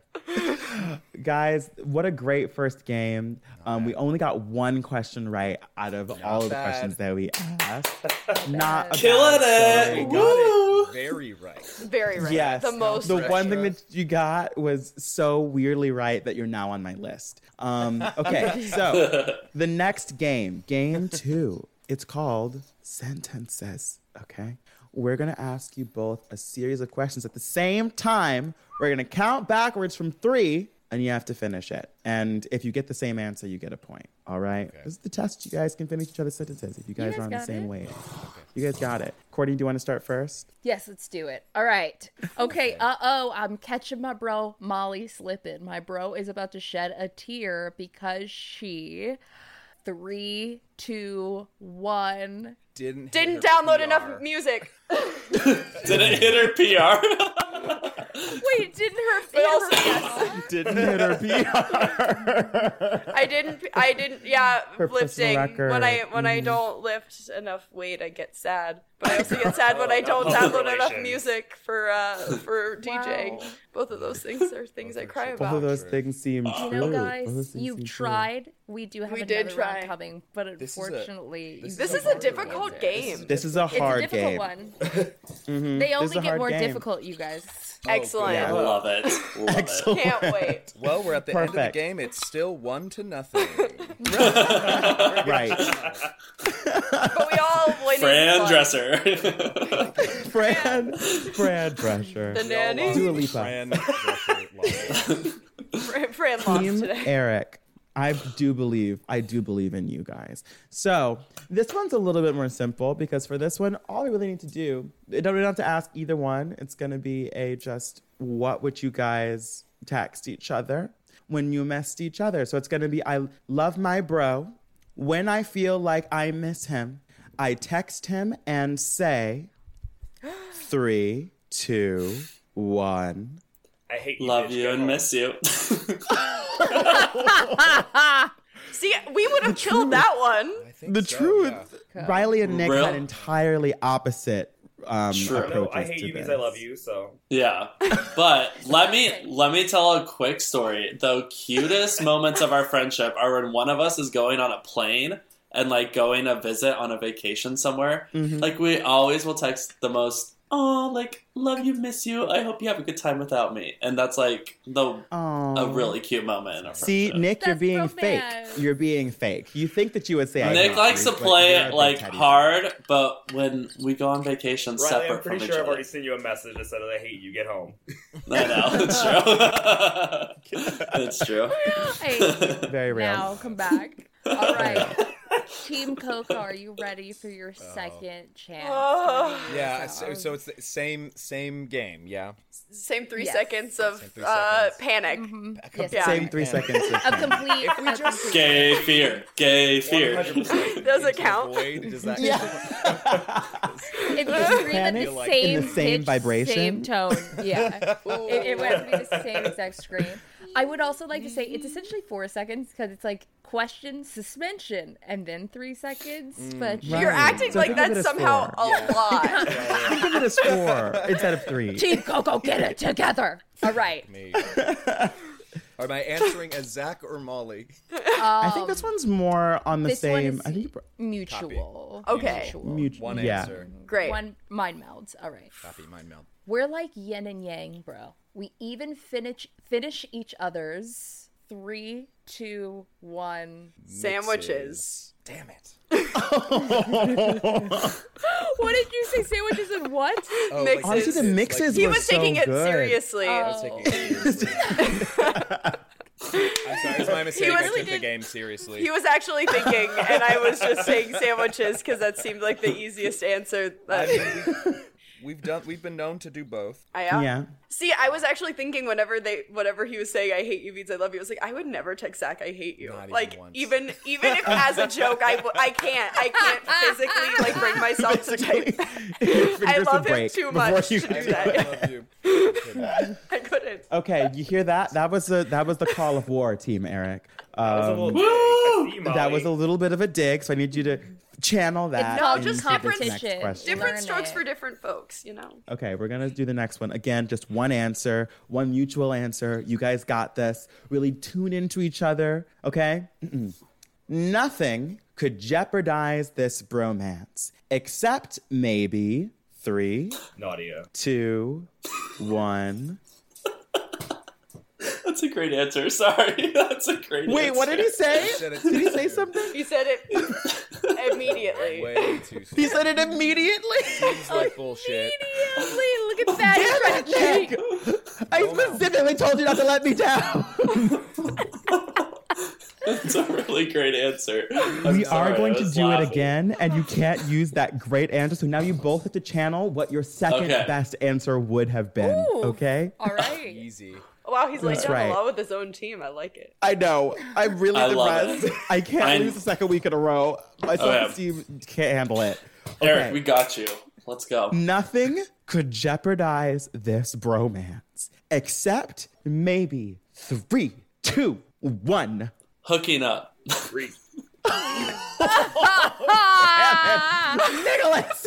Guys, what a great first game. Um, we only got one question right out of all of the bad. questions that we asked. Not a Killing bad it! You story. got Woo! it very right. Very right. Yes. The most. The right. one thing that you got was so weirdly right that you're now on my list. Um, okay, so the next game, game two, it's called Sentences. Okay, we're gonna ask you both a series of questions at the same time. We're gonna count backwards from three, and you have to finish it. And if you get the same answer, you get a point. All right. This is the test. You guys can finish each other's sentences if you guys, guys are on the got same it. wave. You guys got it. Courtney, do you want to start first? Yes, let's do it. All right. Okay. Uh oh, I'm catching my bro Molly slipping. My bro is about to shed a tear because she. Three, two, one. Didn't hit Didn't her download P R. enough music. Did it hit her P R? Wait, didn't her But feel also, her yes, Didn't hit her P R. I didn't. I didn't. Yeah, Her personal lifting. record. When I when I Mhm. don't lift enough weight, I get sad. But I also get sad when I don't Oh, download enough relations. music for uh for DJing. Wow. Both of those things are things I cry Both about. of those things seem true. You know, Both those guys, things you've seem true. tried. We do have We another did round try. coming, but This is a- unfortunately, this you is This a is a harder difficult one. game. This is a It's hard a difficult game. one. Mhm. They This only is a get hard more game. difficult, you guys. Excellent. Yeah. Love it. Love Excellent. Can't wait. Well, we're at the end of the Perfect. game. It's still one to nothing. Right. But we all it. win. Fran Dresser. Fran, Fran Drescher. The nanny. Dua Lipa. Fran Drescher lost. Fran, Fran lost Team today. Eric. I do believe, I do believe in you guys. So this one's a little bit more simple because for this one, all we really need to do, we don't we don't have to ask either one. It's going to be a just what would you guys text each other when you missed each other. So it's going to be, I love my bro. When I feel like I miss him, I text him and say, three, two, one. I hate you. Love bitch, you get and home. miss you. See, we would have killed that one. I think The so, truth, yeah. Riley and Nick Real- had entirely opposite um, True. approaches No, I hate to you because this. I love you. So Yeah, but let me let me tell a quick story. The cutest moments of our friendship are when one of us is going on a plane and like going to visit on a vacation somewhere. Mhm. Like we always will text the most, "Oh, like love you, miss you. I hope you have a good time without me." And that's like the Aw. a really cute moment in our See, friendship. Nick, you're That's being romance. fake. You're being fake. You think that you would say I Nick hate likes you, to but play you're a it big like teddy bear. hard, but when we go on vacation Riley, separate I'm pretty from sure each I've other, already sent you a message that said I hate you. Get home. I know it's true. It's true. Hey, Very real. now come back. All right. Team Coco, are you ready for your second chance? Oh. Yeah, so, so it's the same same game, yeah. Same three Yes. seconds of Same three uh, seconds. panic. Mm-hmm. Yes. Yeah. Same three seconds. Of A time. complete. If we a just- complete- Gay fear. Gay fear. one hundred percent. Does it Into the count? void, does that If you scream at the Panic? Like- same, In the same pitch, vibration? same tone, yeah, it, it would have to be the same exact scream. I would also like to say it's essentially four seconds because it's like question, suspension, and then three seconds. But Right. You're acting So like think of it that's as somehow four. a lot. Think of it as four instead of three. Team Coco, get it together. All right. me? Am I answering as Zach or Molly? I think this one's more on the This one same. is I think mutual. Okay. Mutual. mutual. One yeah. answer. Great. One mind melds. All right. Copy, mind meld. We're like yin and yang, bro. We even finish finish each other's three, two, one. Sandwiches. Damn it. What did you say? Sandwiches and what? Oh, Mixes. Honestly, the mixes He were was so taking it good. seriously. Oh. I was taking it seriously. I'm sorry, it's my mistake. He I really took the did- game seriously. He was actually thinking, and I was just saying sandwiches because that seemed like the easiest answer. I That mean, we've, we've done. We've been known to do both. I am. Yeah. See, I was actually thinking whenever they, whatever he was saying, I hate you means I love you. I was like, I would never text Zach, I hate you. Not even like once. even even if as a joke, I, w- I can't, I can't physically like bring myself to type. I Fingers love would him break too before much you to could do I that. love you. I couldn't. Okay, you hear that? That was the that was the call of war, Team Eric. That was a Um, little big. I see you, that was a Molly. little bit of a dig, so I need you to channel that. called into just this competition. next question. Different Learn strokes it. for different folks, you know. Okay, we're gonna do the next one. Again, just one answer, one mutual answer. You guys got this. Really tune into each other, okay? Mm-mm. Nothing could jeopardize this bromance, except maybe three, Nadia. two, one. That's a great answer. Sorry. That's a great answer. Wait, what did he say? said it Did he too say soon. something? You said it immediately. Way too soon. He said it immediately. Seems like bullshit. Immediately, look at that. He's trying to Damn cheat. it, Nick. I specifically told you not to let me down. That's a really great answer. I'm We sorry, are going I to was do laughing. it again, and you can't use that great answer. So now you both have to channel what your second Okay. best answer would have been. Ooh. Okay? All right. Easy. Wow, he's laying That's down right. the law with his own team. I like it. I know. I'm really I love depressed. it. I can't I- lose the second week in a row. My Oh, yeah. self-esteem can't handle it. Okay. Eric, we got you. Let's go. Nothing could jeopardize this bromance, except maybe three, two, one. Hooking up. Three. Nicholas!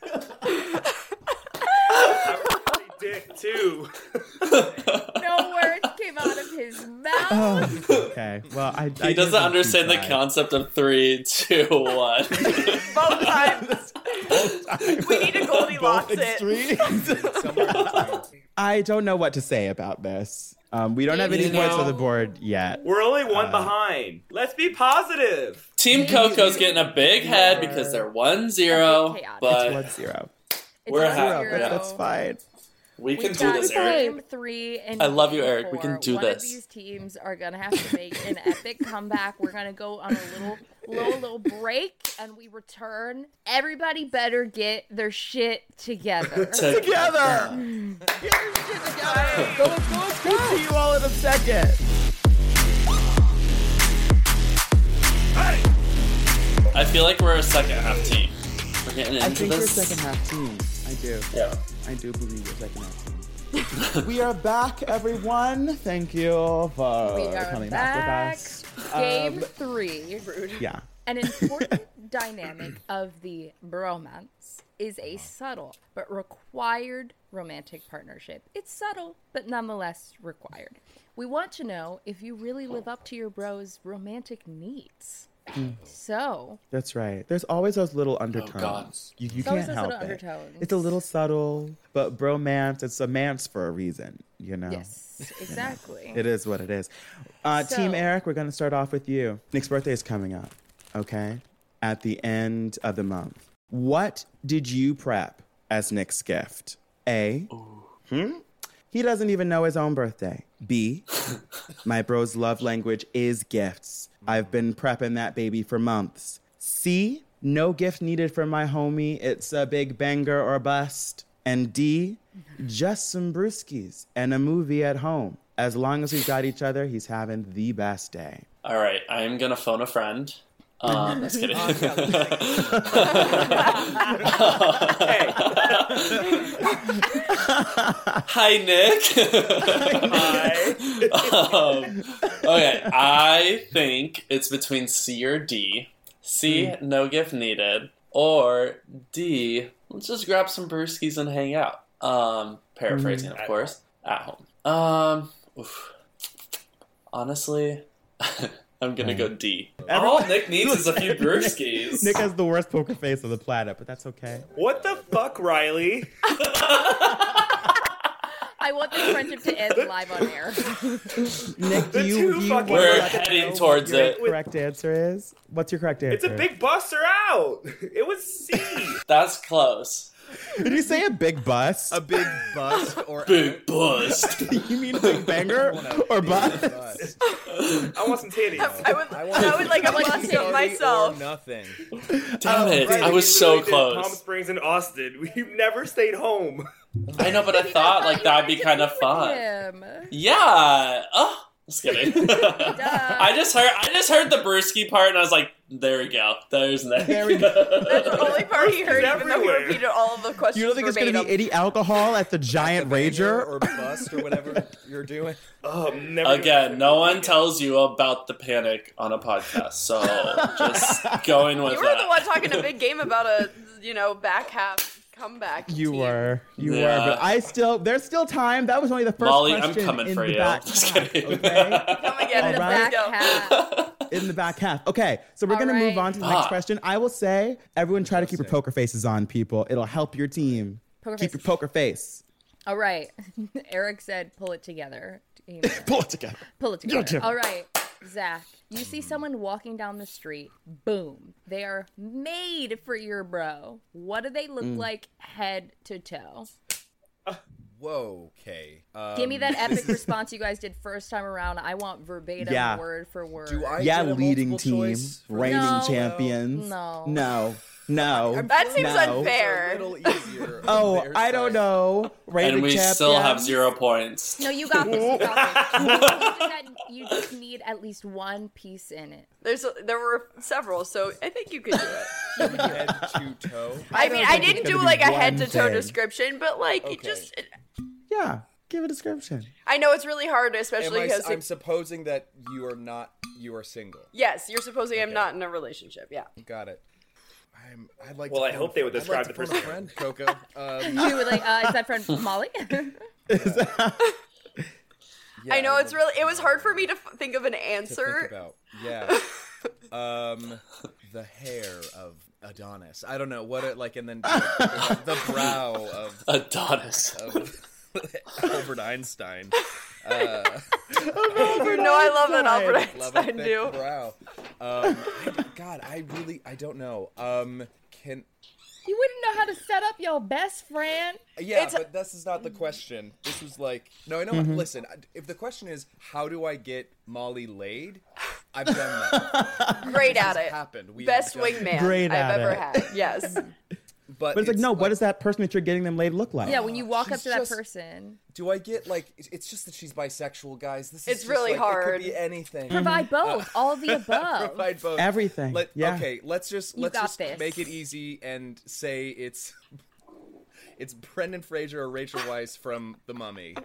Dick too. No words came out of his mouth. Oh, okay. Well, I. He doesn't understand the concept of three, two, one. Both times. We need to Goldilocks it. Extremes. Somewhere in between. I don't know what to say about this. Um, we don't have any You points know- on the board yet. We're only one behind. Let's be positive. Team Coco's getting a big head because they're one zero, Chaotic. It's but one zero. It's We're one happy. Zero, zero. but that's fine. we can We've do got this, Eric. game three and I love you, game Eric. We can four. do One this. of these teams are gonna have to make an epic comeback. We're gonna go on a little, little, little break, and we return. Everybody better get their shit together. Together! Get your shit together! Go, let's go, let's go! See you all in a second. I feel like we're a second half team. We're getting into I think this. you're second half team. I do. Yeah. I do believe you're second half team. We are back, everyone. Thank you for We are coming back. back with us. Game Um, three. yeah. An important dynamic of the bromance is a subtle but required romantic partnership. It's subtle, but nonetheless required. We want to know if you really live up to your bro's romantic needs. So, That's right. There's always those little God. undertones. you you There's always can't those help little it. undertones. It's a little subtle, but bromance, it's a mance for a reason, you know? yes, exactly. It is what it is. Uh, Team So- Eric, we're going to start off with you. Nick's birthday is coming up, okay? At the end of the month. What did you prep as Nick's gift? A, hmm? He doesn't even know his own birthday. B, my bro's love language is gifts. I've been prepping that baby for months. C, no gift needed from my homie. It's a big banger or bust. And D, just some brewskis and a movie at home. As long as we've got each other, he's having the best day. All right, I am going to phone a friend. Um, just kidding. Hey. Hi, Nick. Hi. um, okay, I think it's between C or D. C, mm. no gift needed. Or D, let's just grab some brewskis and hang out. Um, paraphrasing, mm. of course. At home. Um, oof. Honestly... I'm gonna go D. Everyone, All Nick needs is a few brewskis. Nick, Nick has the worst poker face on the planet, but that's okay. What the fuck, Riley? I want this friendship to end live on air. Nick, do you, do you want We're to heading towards your it. correct answer is? What's your correct answer? It's a big buster out. It was C. That's close. Did you say a big bust? A big bust or big bust? You mean a big banger or bust? bust? I want some titties. I would, I, want I would like a bust of myself. Nothing. Damn it! Right, I was so close. Palm Springs and Austin. We've never stayed home. I know, but I thought like that'd be kind of fun. Him. Yeah. Oh, just kidding. I just heard. I just heard the brewski part, and I was like, "There we go. There's Nick." There we go. That's the only part he heard, even though he everywhere. repeated all of the questions. You don't think verbatim. it's going to be any alcohol at the giant rager? Or bust or whatever you're doing. Oh, I'm never Again, no one tells you about the panic on a podcast, so just going with You were that. the one talking a big game about a, you know, back half comeback. You team. were. You Yeah. were. But I still, there's still time. That was only the first Molly, I'm question coming in for the you. back Just half, kidding. okay? Come again in the All back right. half. In the back half. Okay, so we're All going to move right. on to the next Ah. question. I will say, everyone try to keep your poker faces on, people. It'll help your team. Poker keep faces. your poker face. All right. Eric said, pull it together. Pull it together. Pull it together. Gotcha. All right, Zach, you see someone walking down the street. Boom. They are made for your bro. What do they look Mm. like head to toe? Whoa, okay. Um, Give me that epic response you guys did first time around. I want verbatim, Yeah. word for word. Do I Yeah, get a leading multiple team, choice for reigning No. champions. No. No. No. That seems no. unfair. A little easier. on Oh, their I don't side. know. Reigning And we champions. still have zero points. No, you got this. You got this. You just, had- you just need at least one piece in it. There's a, there were several, so I think you could do it. Head to toe. I, I mean, don't I think it's didn't gonna do be like a one head to toe thing. description, but like it Okay. just. It, Yeah. Give a description. I know it's really hard, Am especially I, because. I'm supposing that you are not. You are single. Yes, you're supposing I'm Okay. not in a relationship. Yeah. Got it. I'm, I'd like Well, to I phone hope a they would friend. describe I'd the like to phone a person. friend, Coco. Um, You would like, uh, is that friend Molly? yeah, I know I'd it's like really. It was hard for me to f- think of an to answer. think about. Yeah. Um, the hair of Adonis. I don't know what it like, and then the, the brow of, Adonis. of Albert Einstein. Uh, You know, I love that Albert love a Einstein thick do. brow. Um, I, God, I really, I don't know. Um, can You wouldn't know how to set up your best friend. yeah, It's- but this is not the question. This was like, no, I know. Mm-hmm. Listen, if the question is how do I get Molly laid, I've done that. Great This at has it. Happened. We Best have done- wingman Great I've at ever it. had. Yes. But, But it's like, no, what does that person that you're getting them laid look like? Yeah, when you walk up she's to that just- person, Do I get like? it's- It's just that she's bisexual, guys. This is It's just, really like, It hard. could be anything. provide both, all of the above. Provide both. Everything. Let, Yeah. Okay, let's just You let's got just this. make it easy and say it's it's Brendan Fraser or Rachel Weisz from The Mummy.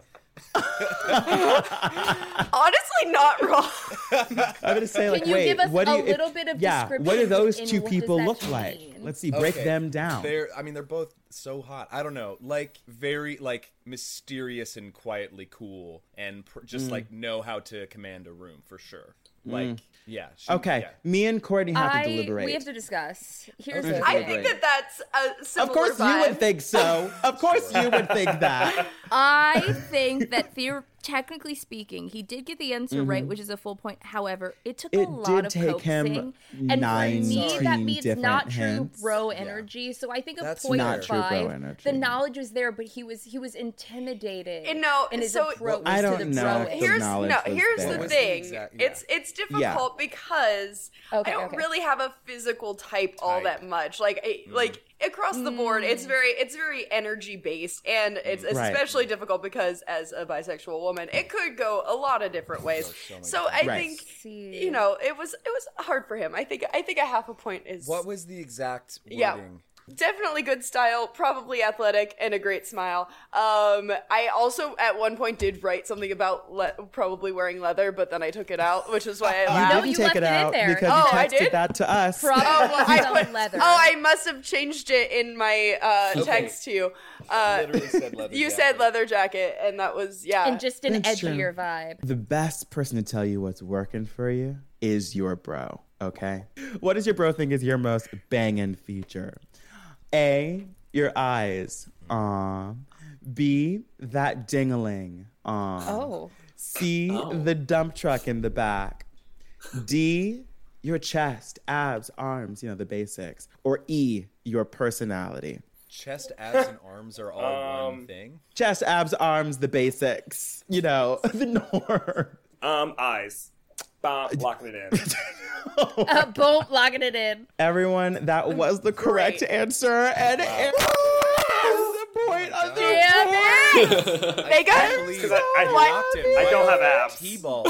Honestly, not wrong. I'm gonna say, like, you wait, give us what do a you, little bit of yeah, what do description those in two what does people that look like? mean? Let's see, break Okay, them down. They're I mean they're both so hot. I don't know, like very like mysterious and quietly cool, and pr- just Mm. like know how to command a room for sure. Like yeah. she- Okay, yeah. me and Courtney have I to deliberate. we have to discuss. Here's Okay. the I thing. think that that's a similar Of course, vibe. you would think so. Of course, you would think that. I think that theor- technically speaking, he did get the answer right, which is a full point. However, it took It a lot did of take coaxing. him And for nineteen me, that means different not true hints. bro energy. So I think a That's point not true bro five. energy. The knowledge was there, but he was he was intimidated. And no, in his so- approach I to don't the know bro if the energy. here's knowledge no was here's there. the What was the thing exact- yeah. it's it's difficult because Okay, I don't okay. really have a physical type all Type. that much like I, like across the board Mm. it's very it's very energy based, and it's, it's Right. especially difficult because as a bisexual woman it could go a lot of different ways. so many So I Right. think See. you know it was it was hard for him. I think I think a half a point is What was the exact wording? Yeah. definitely good style, probably athletic, and a great smile. Um, I also at one point did write something about le- probably wearing leather, but then I took it out, which is why I You laughed. No, didn't you take left it it in out there. because Oh, you I texted did? that to us. Probably Oh, well, I some put, leather. oh, I must have changed it in my uh, text to you. Uh, Literally said leather you jacket. said leather jacket, and that was yeah. and just an That's true. edgier vibe. The best person to tell you what's working for you is your bro, okay? What does your bro think is your most banging feature? A, your eyes. Aw. B, that ding-a-ling. Aw. Oh. C, Oh. the dump truck in the back. D, your chest, abs, arms, you know, the basics. Or E, your personality. Chest, abs, and arms are all Um, one thing. Chest, abs, arms, the basics. You know, the norm. Um, eyes. Bom, locking it in. Uh, boom, locking it in. Everyone, that was the correct Great. answer, and Aaron has the point on the Damn board. it! They got Because I, I, Why- Locked it I right don't have over abs. T-ball.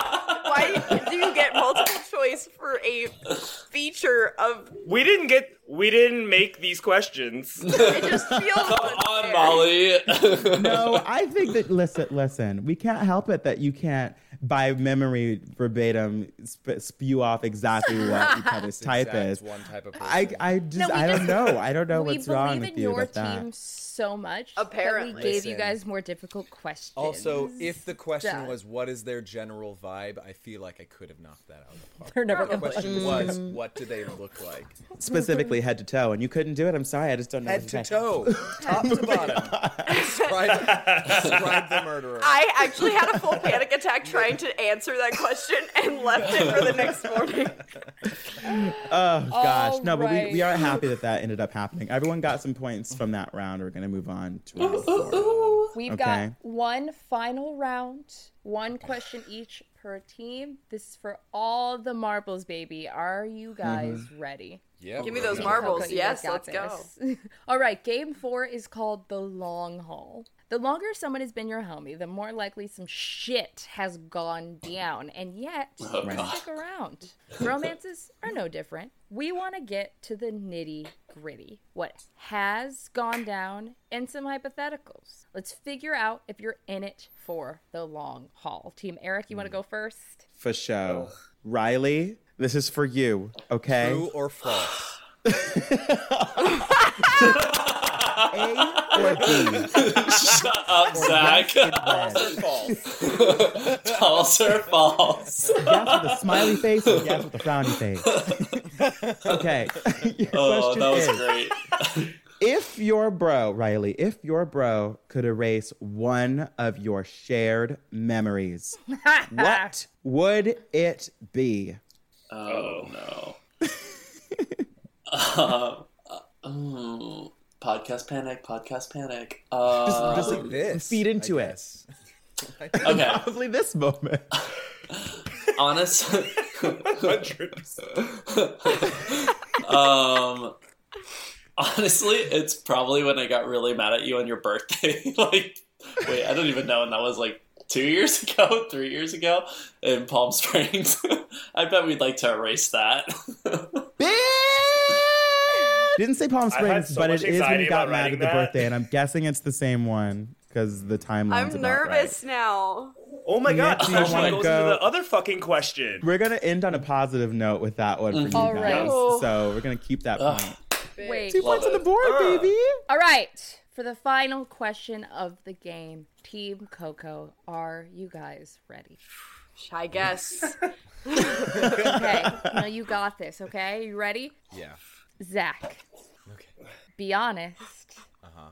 why do you get multiple choice for a feature of? we didn't get. We didn't make these questions. It just feels Come on, unfair. Molly. No, I think that listen, listen. We can't help it that you can't, by memory, verbatim sp- spew off exactly what each other's type Exact is. one type of I, person. I just, No, we I don't just- know. I don't know we what's wrong believe with in you your about that. team so much Apparently. that we gave you Listen. guys more difficult questions. Also, if the question Duh. was what is their general vibe, I feel like I could have knocked that out of the park. They're never The gonna question was what do they look like? Specifically head to toe, and you couldn't do it. I'm sorry, I just don't know. Head what to say. toe, top to bottom. Describe, describe the murderer. I actually had a full panic attack trying to answer that question and left it for the next morning. Oh gosh, no, but we, Alright. we are happy that that ended up happening. Everyone got some points from that round. We're gonna move on to round four. We've Okay. got one final round, one question each per team. This is for all the marbles, baby. Are you guys ready? Yeah, Give me we're those gonna- marbles. Coco, you Yes, guys got let's this. All right, game four is called the long haul. The longer someone has been your homie, the more likely some shit has gone down, and yet Oh, they God. stick around. Romances are no different. We want to get to the nitty gritty, what has gone down, and some hypotheticals. Let's figure out if you're in it for the long haul. Team Eric, you want to go first? For show. Riley, this is for you, okay? True or false? A or B? Shut up, Zach. Yes False. False or false? with a smiley face or yes with a frowny face? Okay. Your Oh, question that was is, great. if your bro, Riley, if your bro could erase one of your shared memories, what would it be? Oh, no. uh, uh, mm, podcast panic, podcast panic. Uh, Just Like this. feed into I it. guess. okay, Probably this moment. honest. Hundred um, honestly, it's probably when I got really mad at you on your birthday. Like, wait, I don't even know when that was. Like two years ago, three years ago in Palm Springs. I bet we'd like to erase that. Didn't say Palm I had Springs, so but much it is when anxiety you got about mad at writing the that. birthday, and I'm guessing it's the same one because the timeline's I'm about nervous right. now. Oh my god! Nick, do you Especially wanna goes go- into the other fucking question. We're gonna end on a positive note with that one for you All guys. right. So we're gonna keep that Ugh. point. Wait. Two Love points on the it. board, Uh. baby. All right. For the final question of the game, Team Coco, are you guys ready? I guess. Okay. No, you got this, okay? You ready? Yeah. Zach, Okay. be honest. Uh huh.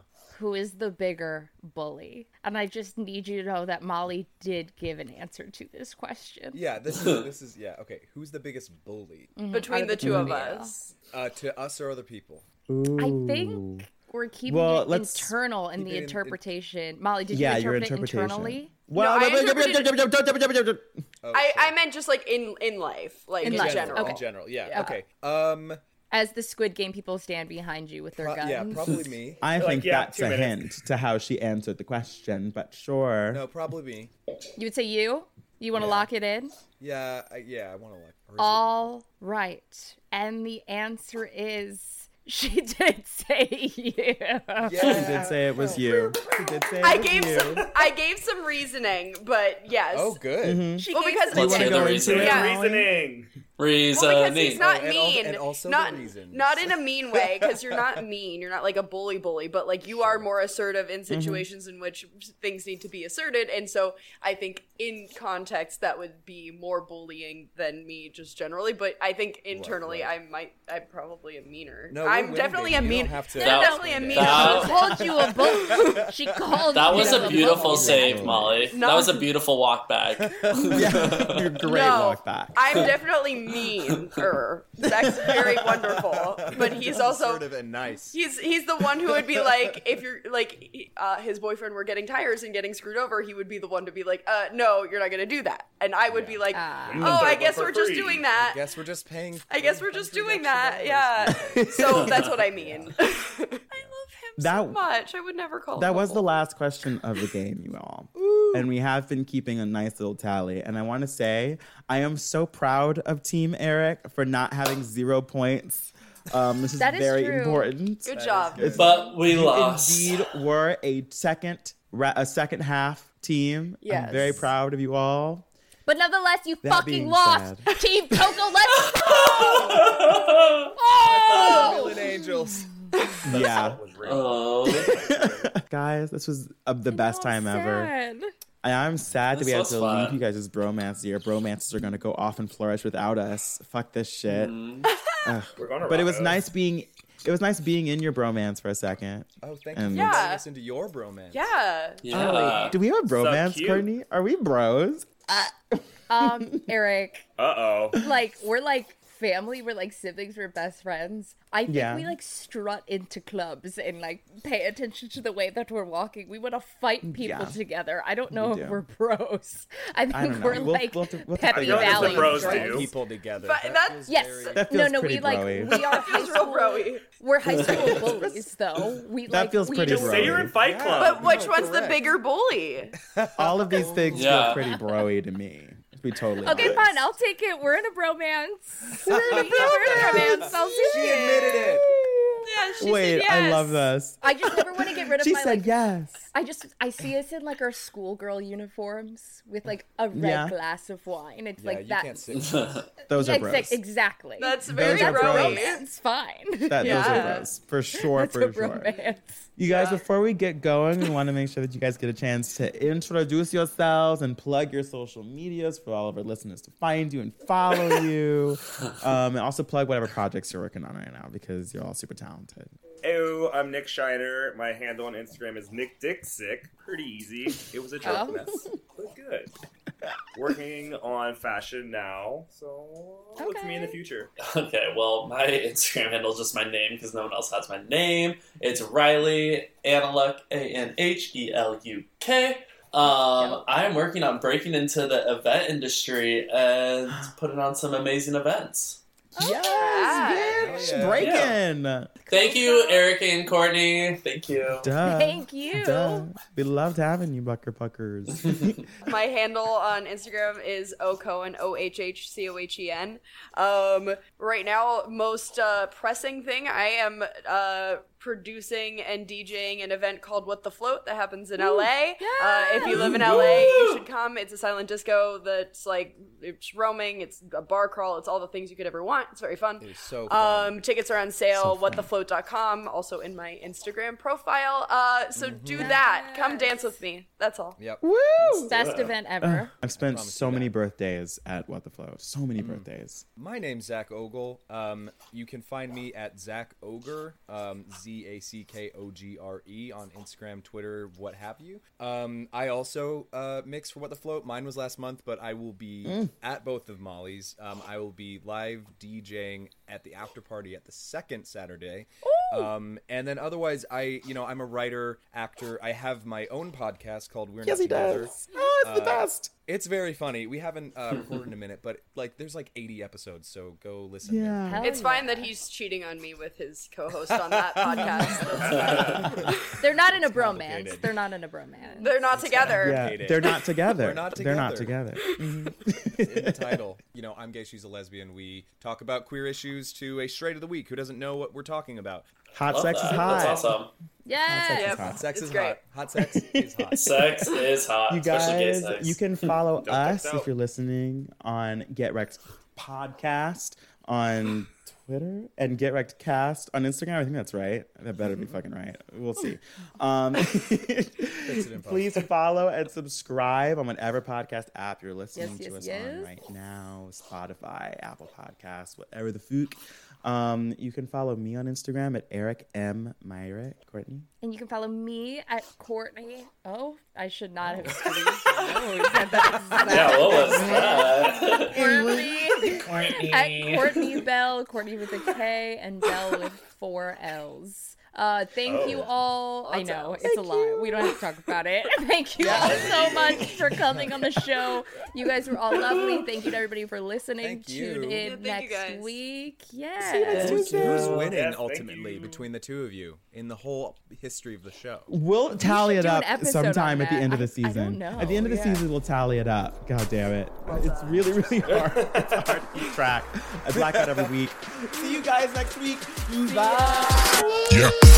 who is the bigger bully? And I just need you to know that Molly did give an answer to this question. Yeah, this is this is yeah. Okay, who's the biggest bully? Between Out the of the two two of of you. us. Uh, to us or other people? I Ooh. think we're keeping Well, it let's- internal in Keep the it in- interpretation. Molly, did Yeah, you your interpret it interpretation. internally? Well, No, I wait, wait, wait, interpreted- wait, wait, wait, wait, wait, wait. Oh, I, sure. I meant just like in in life, like In in, life, general. okay. In general, yeah. Yeah. Okay. Um. As the Squid Game people stand behind you with their pro- guns. yeah, probably me. I Like, think yeah, that's two a minutes. hint to how she answered the question, but sure. No, probably me. You would say you? You want to Yeah. lock it in? Yeah, I, yeah. I want to like. or is it- All right. And the answer is she did say you. Yeah. She did say it was you. She did say it I was gave you. some, I gave some reasoning, but yes. Oh, good. She Well, gave because some- Let's wanna hear go the into reason. it? Yeah. Reasoning. Well, because Reasoning. he's not Oh, and al- mean. and also the not, reasons. not in a mean way, because you're not mean. You're not like a bully bully, but like you are more assertive in situations in which things need to be asserted. And so I think in context that would be more bullying than me just generally. But I think internally right. I might, I'm probably a meaner. No, we're I'm winning, definitely baby. a You mean. don't have to- I'm That- definitely a mean. that- She called you a bully. She called That you was a a beautiful bully. save, Molly. No. That was a beautiful walk back. Yeah, you're great No, walk back. I'm definitely meaner. That's very wonderful. But he's also assertive and nice. he's he's the one who would be like, if you're like he- uh, his boyfriend were getting tires and getting screwed over, he would be the one to be like, uh, no, you're not gonna do that. And I would be like, Ah. oh, third I one guess for we're just free. doing I that. guess we're just paying. I guess we're just three doing hundred that. extra dollars. Yeah. So that's what I mean. I love him so That- much. I would never call him That a was the bully. last question of the game, you all. And we have been keeping a nice little tally. And I want to say, I am so proud of Team Eric for not having zero points. Um, this is That is very true. important. Good job. good. But we You lost. indeed were a second, ra- a second half team. Yes. I'm very proud of you all. But nonetheless, you That fucking being lost. said- Team Coco, let's go! Oh! Million angels. Yeah. Was real. Oh. Guys, this was uh, the best time ever. Sad. And I'm sad that we This had was to fun. leave you guys' bromance here. Bromances are going to go off and flourish without us. Fuck this shit. Ugh. We're gonna But it rock was out. nice being it was nice being in your bromance for a second. Oh, thank And- you for Yeah. letting us into your bromance. Yeah. Yeah. Do we have a bromance, cute. Courtney? Are we bros? Um, Eric, Uh oh. like, we're like family, we're like siblings, we're best friends. I think Yeah. we like strut into clubs and like pay attention to the way that we're walking. We want to fight people Yeah. together. I don't know We if do. we're bros. I think I don't know. we're We'll- like we'll- we'll- Peppy I feel like that's Valley what bros bros. do. People together. But That that's- feels Yes. very- That No, feels no, pretty we like bro-y. we are high Feels real school. bro-y. We're high school bullies, though. We That like feels we pretty don't- bro-y. Say you're in Fight Yeah. Club. But which No, one's the correct. bigger bully? All of these things Yeah. feel pretty broy to me. To be totally Okay, honest. fine. I'll take it. We're in a bromance. We're in a bromance. I'll take She it. admitted it. Yeah, she Wait, said yes. I love this. I just never want to get rid of She my said like. yes. I just I see us in like our schoolgirl uniforms with like a red Yeah. glass of wine. It's Yeah, like you that. can't sit. Those are Exac- bros. exactly. That's very are bro. bros. romance. Fine. That, Yeah. Those are bros. For sure, That's for a sure. romance. You guys, before we get going, we want to make sure that you guys get a chance to introduce yourselves and plug your social medias for all of our listeners to find you and follow you. Um, and also plug whatever projects you're working on right now because you're all super talented. Ew, I'm Nick Shiner. My handle on Instagram is Nick Dick Sick. Pretty easy. It was a joke Oh. mess, but good. Working on fashion now, so look for me in the future. Okay, well, my Instagram handle is just my name because no one else has my name. It's Riley Aneluk, A N H E L U K. Um, I am working on breaking into the event industry and putting on some amazing events. Yes, bitch! Oh, yeah. Breaking! Thank you, Eric and Courtney. Thank you. Duh. Thank you. Duh. We loved having you, Bucker Puckers. My handle on Instagram is ocohen, O H H C O H E N. Um, right now, most uh, pressing thing, I am uh, producing and DJing an event called What the Float that happens in L A. Uh, if you live in L A, you should come. It's a silent disco that's like, it's roaming, it's a bar crawl, it's all the things you could ever want. It's very fun. It is so fun. Um, tickets are on sale, So what the float dot com, also in my Instagram profile. Uh, so do that. Come dance with me. That's all. Yep. Woo! Best event ever. I've spent promise so you many that. birthdays at What the Flow. So many birthdays. My name's Zach Ogle. Um, you can find me at Zach Ogre, um, Z D A C K O G R E on Instagram, Twitter, what have you. Um, I also uh, mix for What the Float. Mine was last month, but I will be mm. at both of Molly's. Um, I will be live DJing at the after party at the second Saturday. Um, and then otherwise, I, you know, I'm a writer, actor. I have my own podcast called We're yes, Not Together. Does. Oh, it's uh, the best. It's very funny. We haven't uh, recorded in a minute, but like, there's like eighty episodes, so go listen. Yeah, there. It's fine that he's cheating on me with his co-host on that podcast. They're not in a bromance. They're not in a bromance. They're not together. Yeah, they're not together. They're not together. They're not together. Mm-hmm. In the title, you know, I'm gay, she's a lesbian. We talk about queer issues to a straight of the week who doesn't know what we're talking about. Hot Love sex that. is hot. That's awesome. Yeah. Yep. Hot sex It's is great. hot. Hot sex is hot. Sex is hot. You especially gay guys, sex. you can follow Don't us text out. if you're listening on Get Wrecked Podcast on Twitter and Get Wrecked Cast on Instagram. I think that's right. That better be fucking right. We'll see. Um, please follow and subscribe on whatever podcast app you're listening Yes, yes, to us yes. on right now. Spotify, Apple Podcasts, whatever the fook. Um, you can follow me on Instagram at Eric M. Myrick. Courtney? And you can follow me at Courtney. Oh, I should not have screamed. Oh, he said that. Yeah, what was that? Courtney. Courtney. At Courtney Bell. Courtney with a K and Bell with four L's. Uh, thank Oh. you all. I Lots of know, L's. it's a lot. We don't have to talk about it. Thank you all so much for coming on the show. You guys were all lovely. Thank you to everybody for listening. Thank you. Tune in Yeah, thank you next guys. week. Yeah. See you next Who's, week. who's Yeah. winning Yes, thank ultimately you. between the two of you in the whole history of the show? We'll tally it do an up episode sometime on at the that. end of the I- I don't season. know. At the end of the Yeah. season, we'll tally it up. God damn it. It's really, really hard. It's hard to keep track. I black out every week. See you guys next week. Bye. Yeah.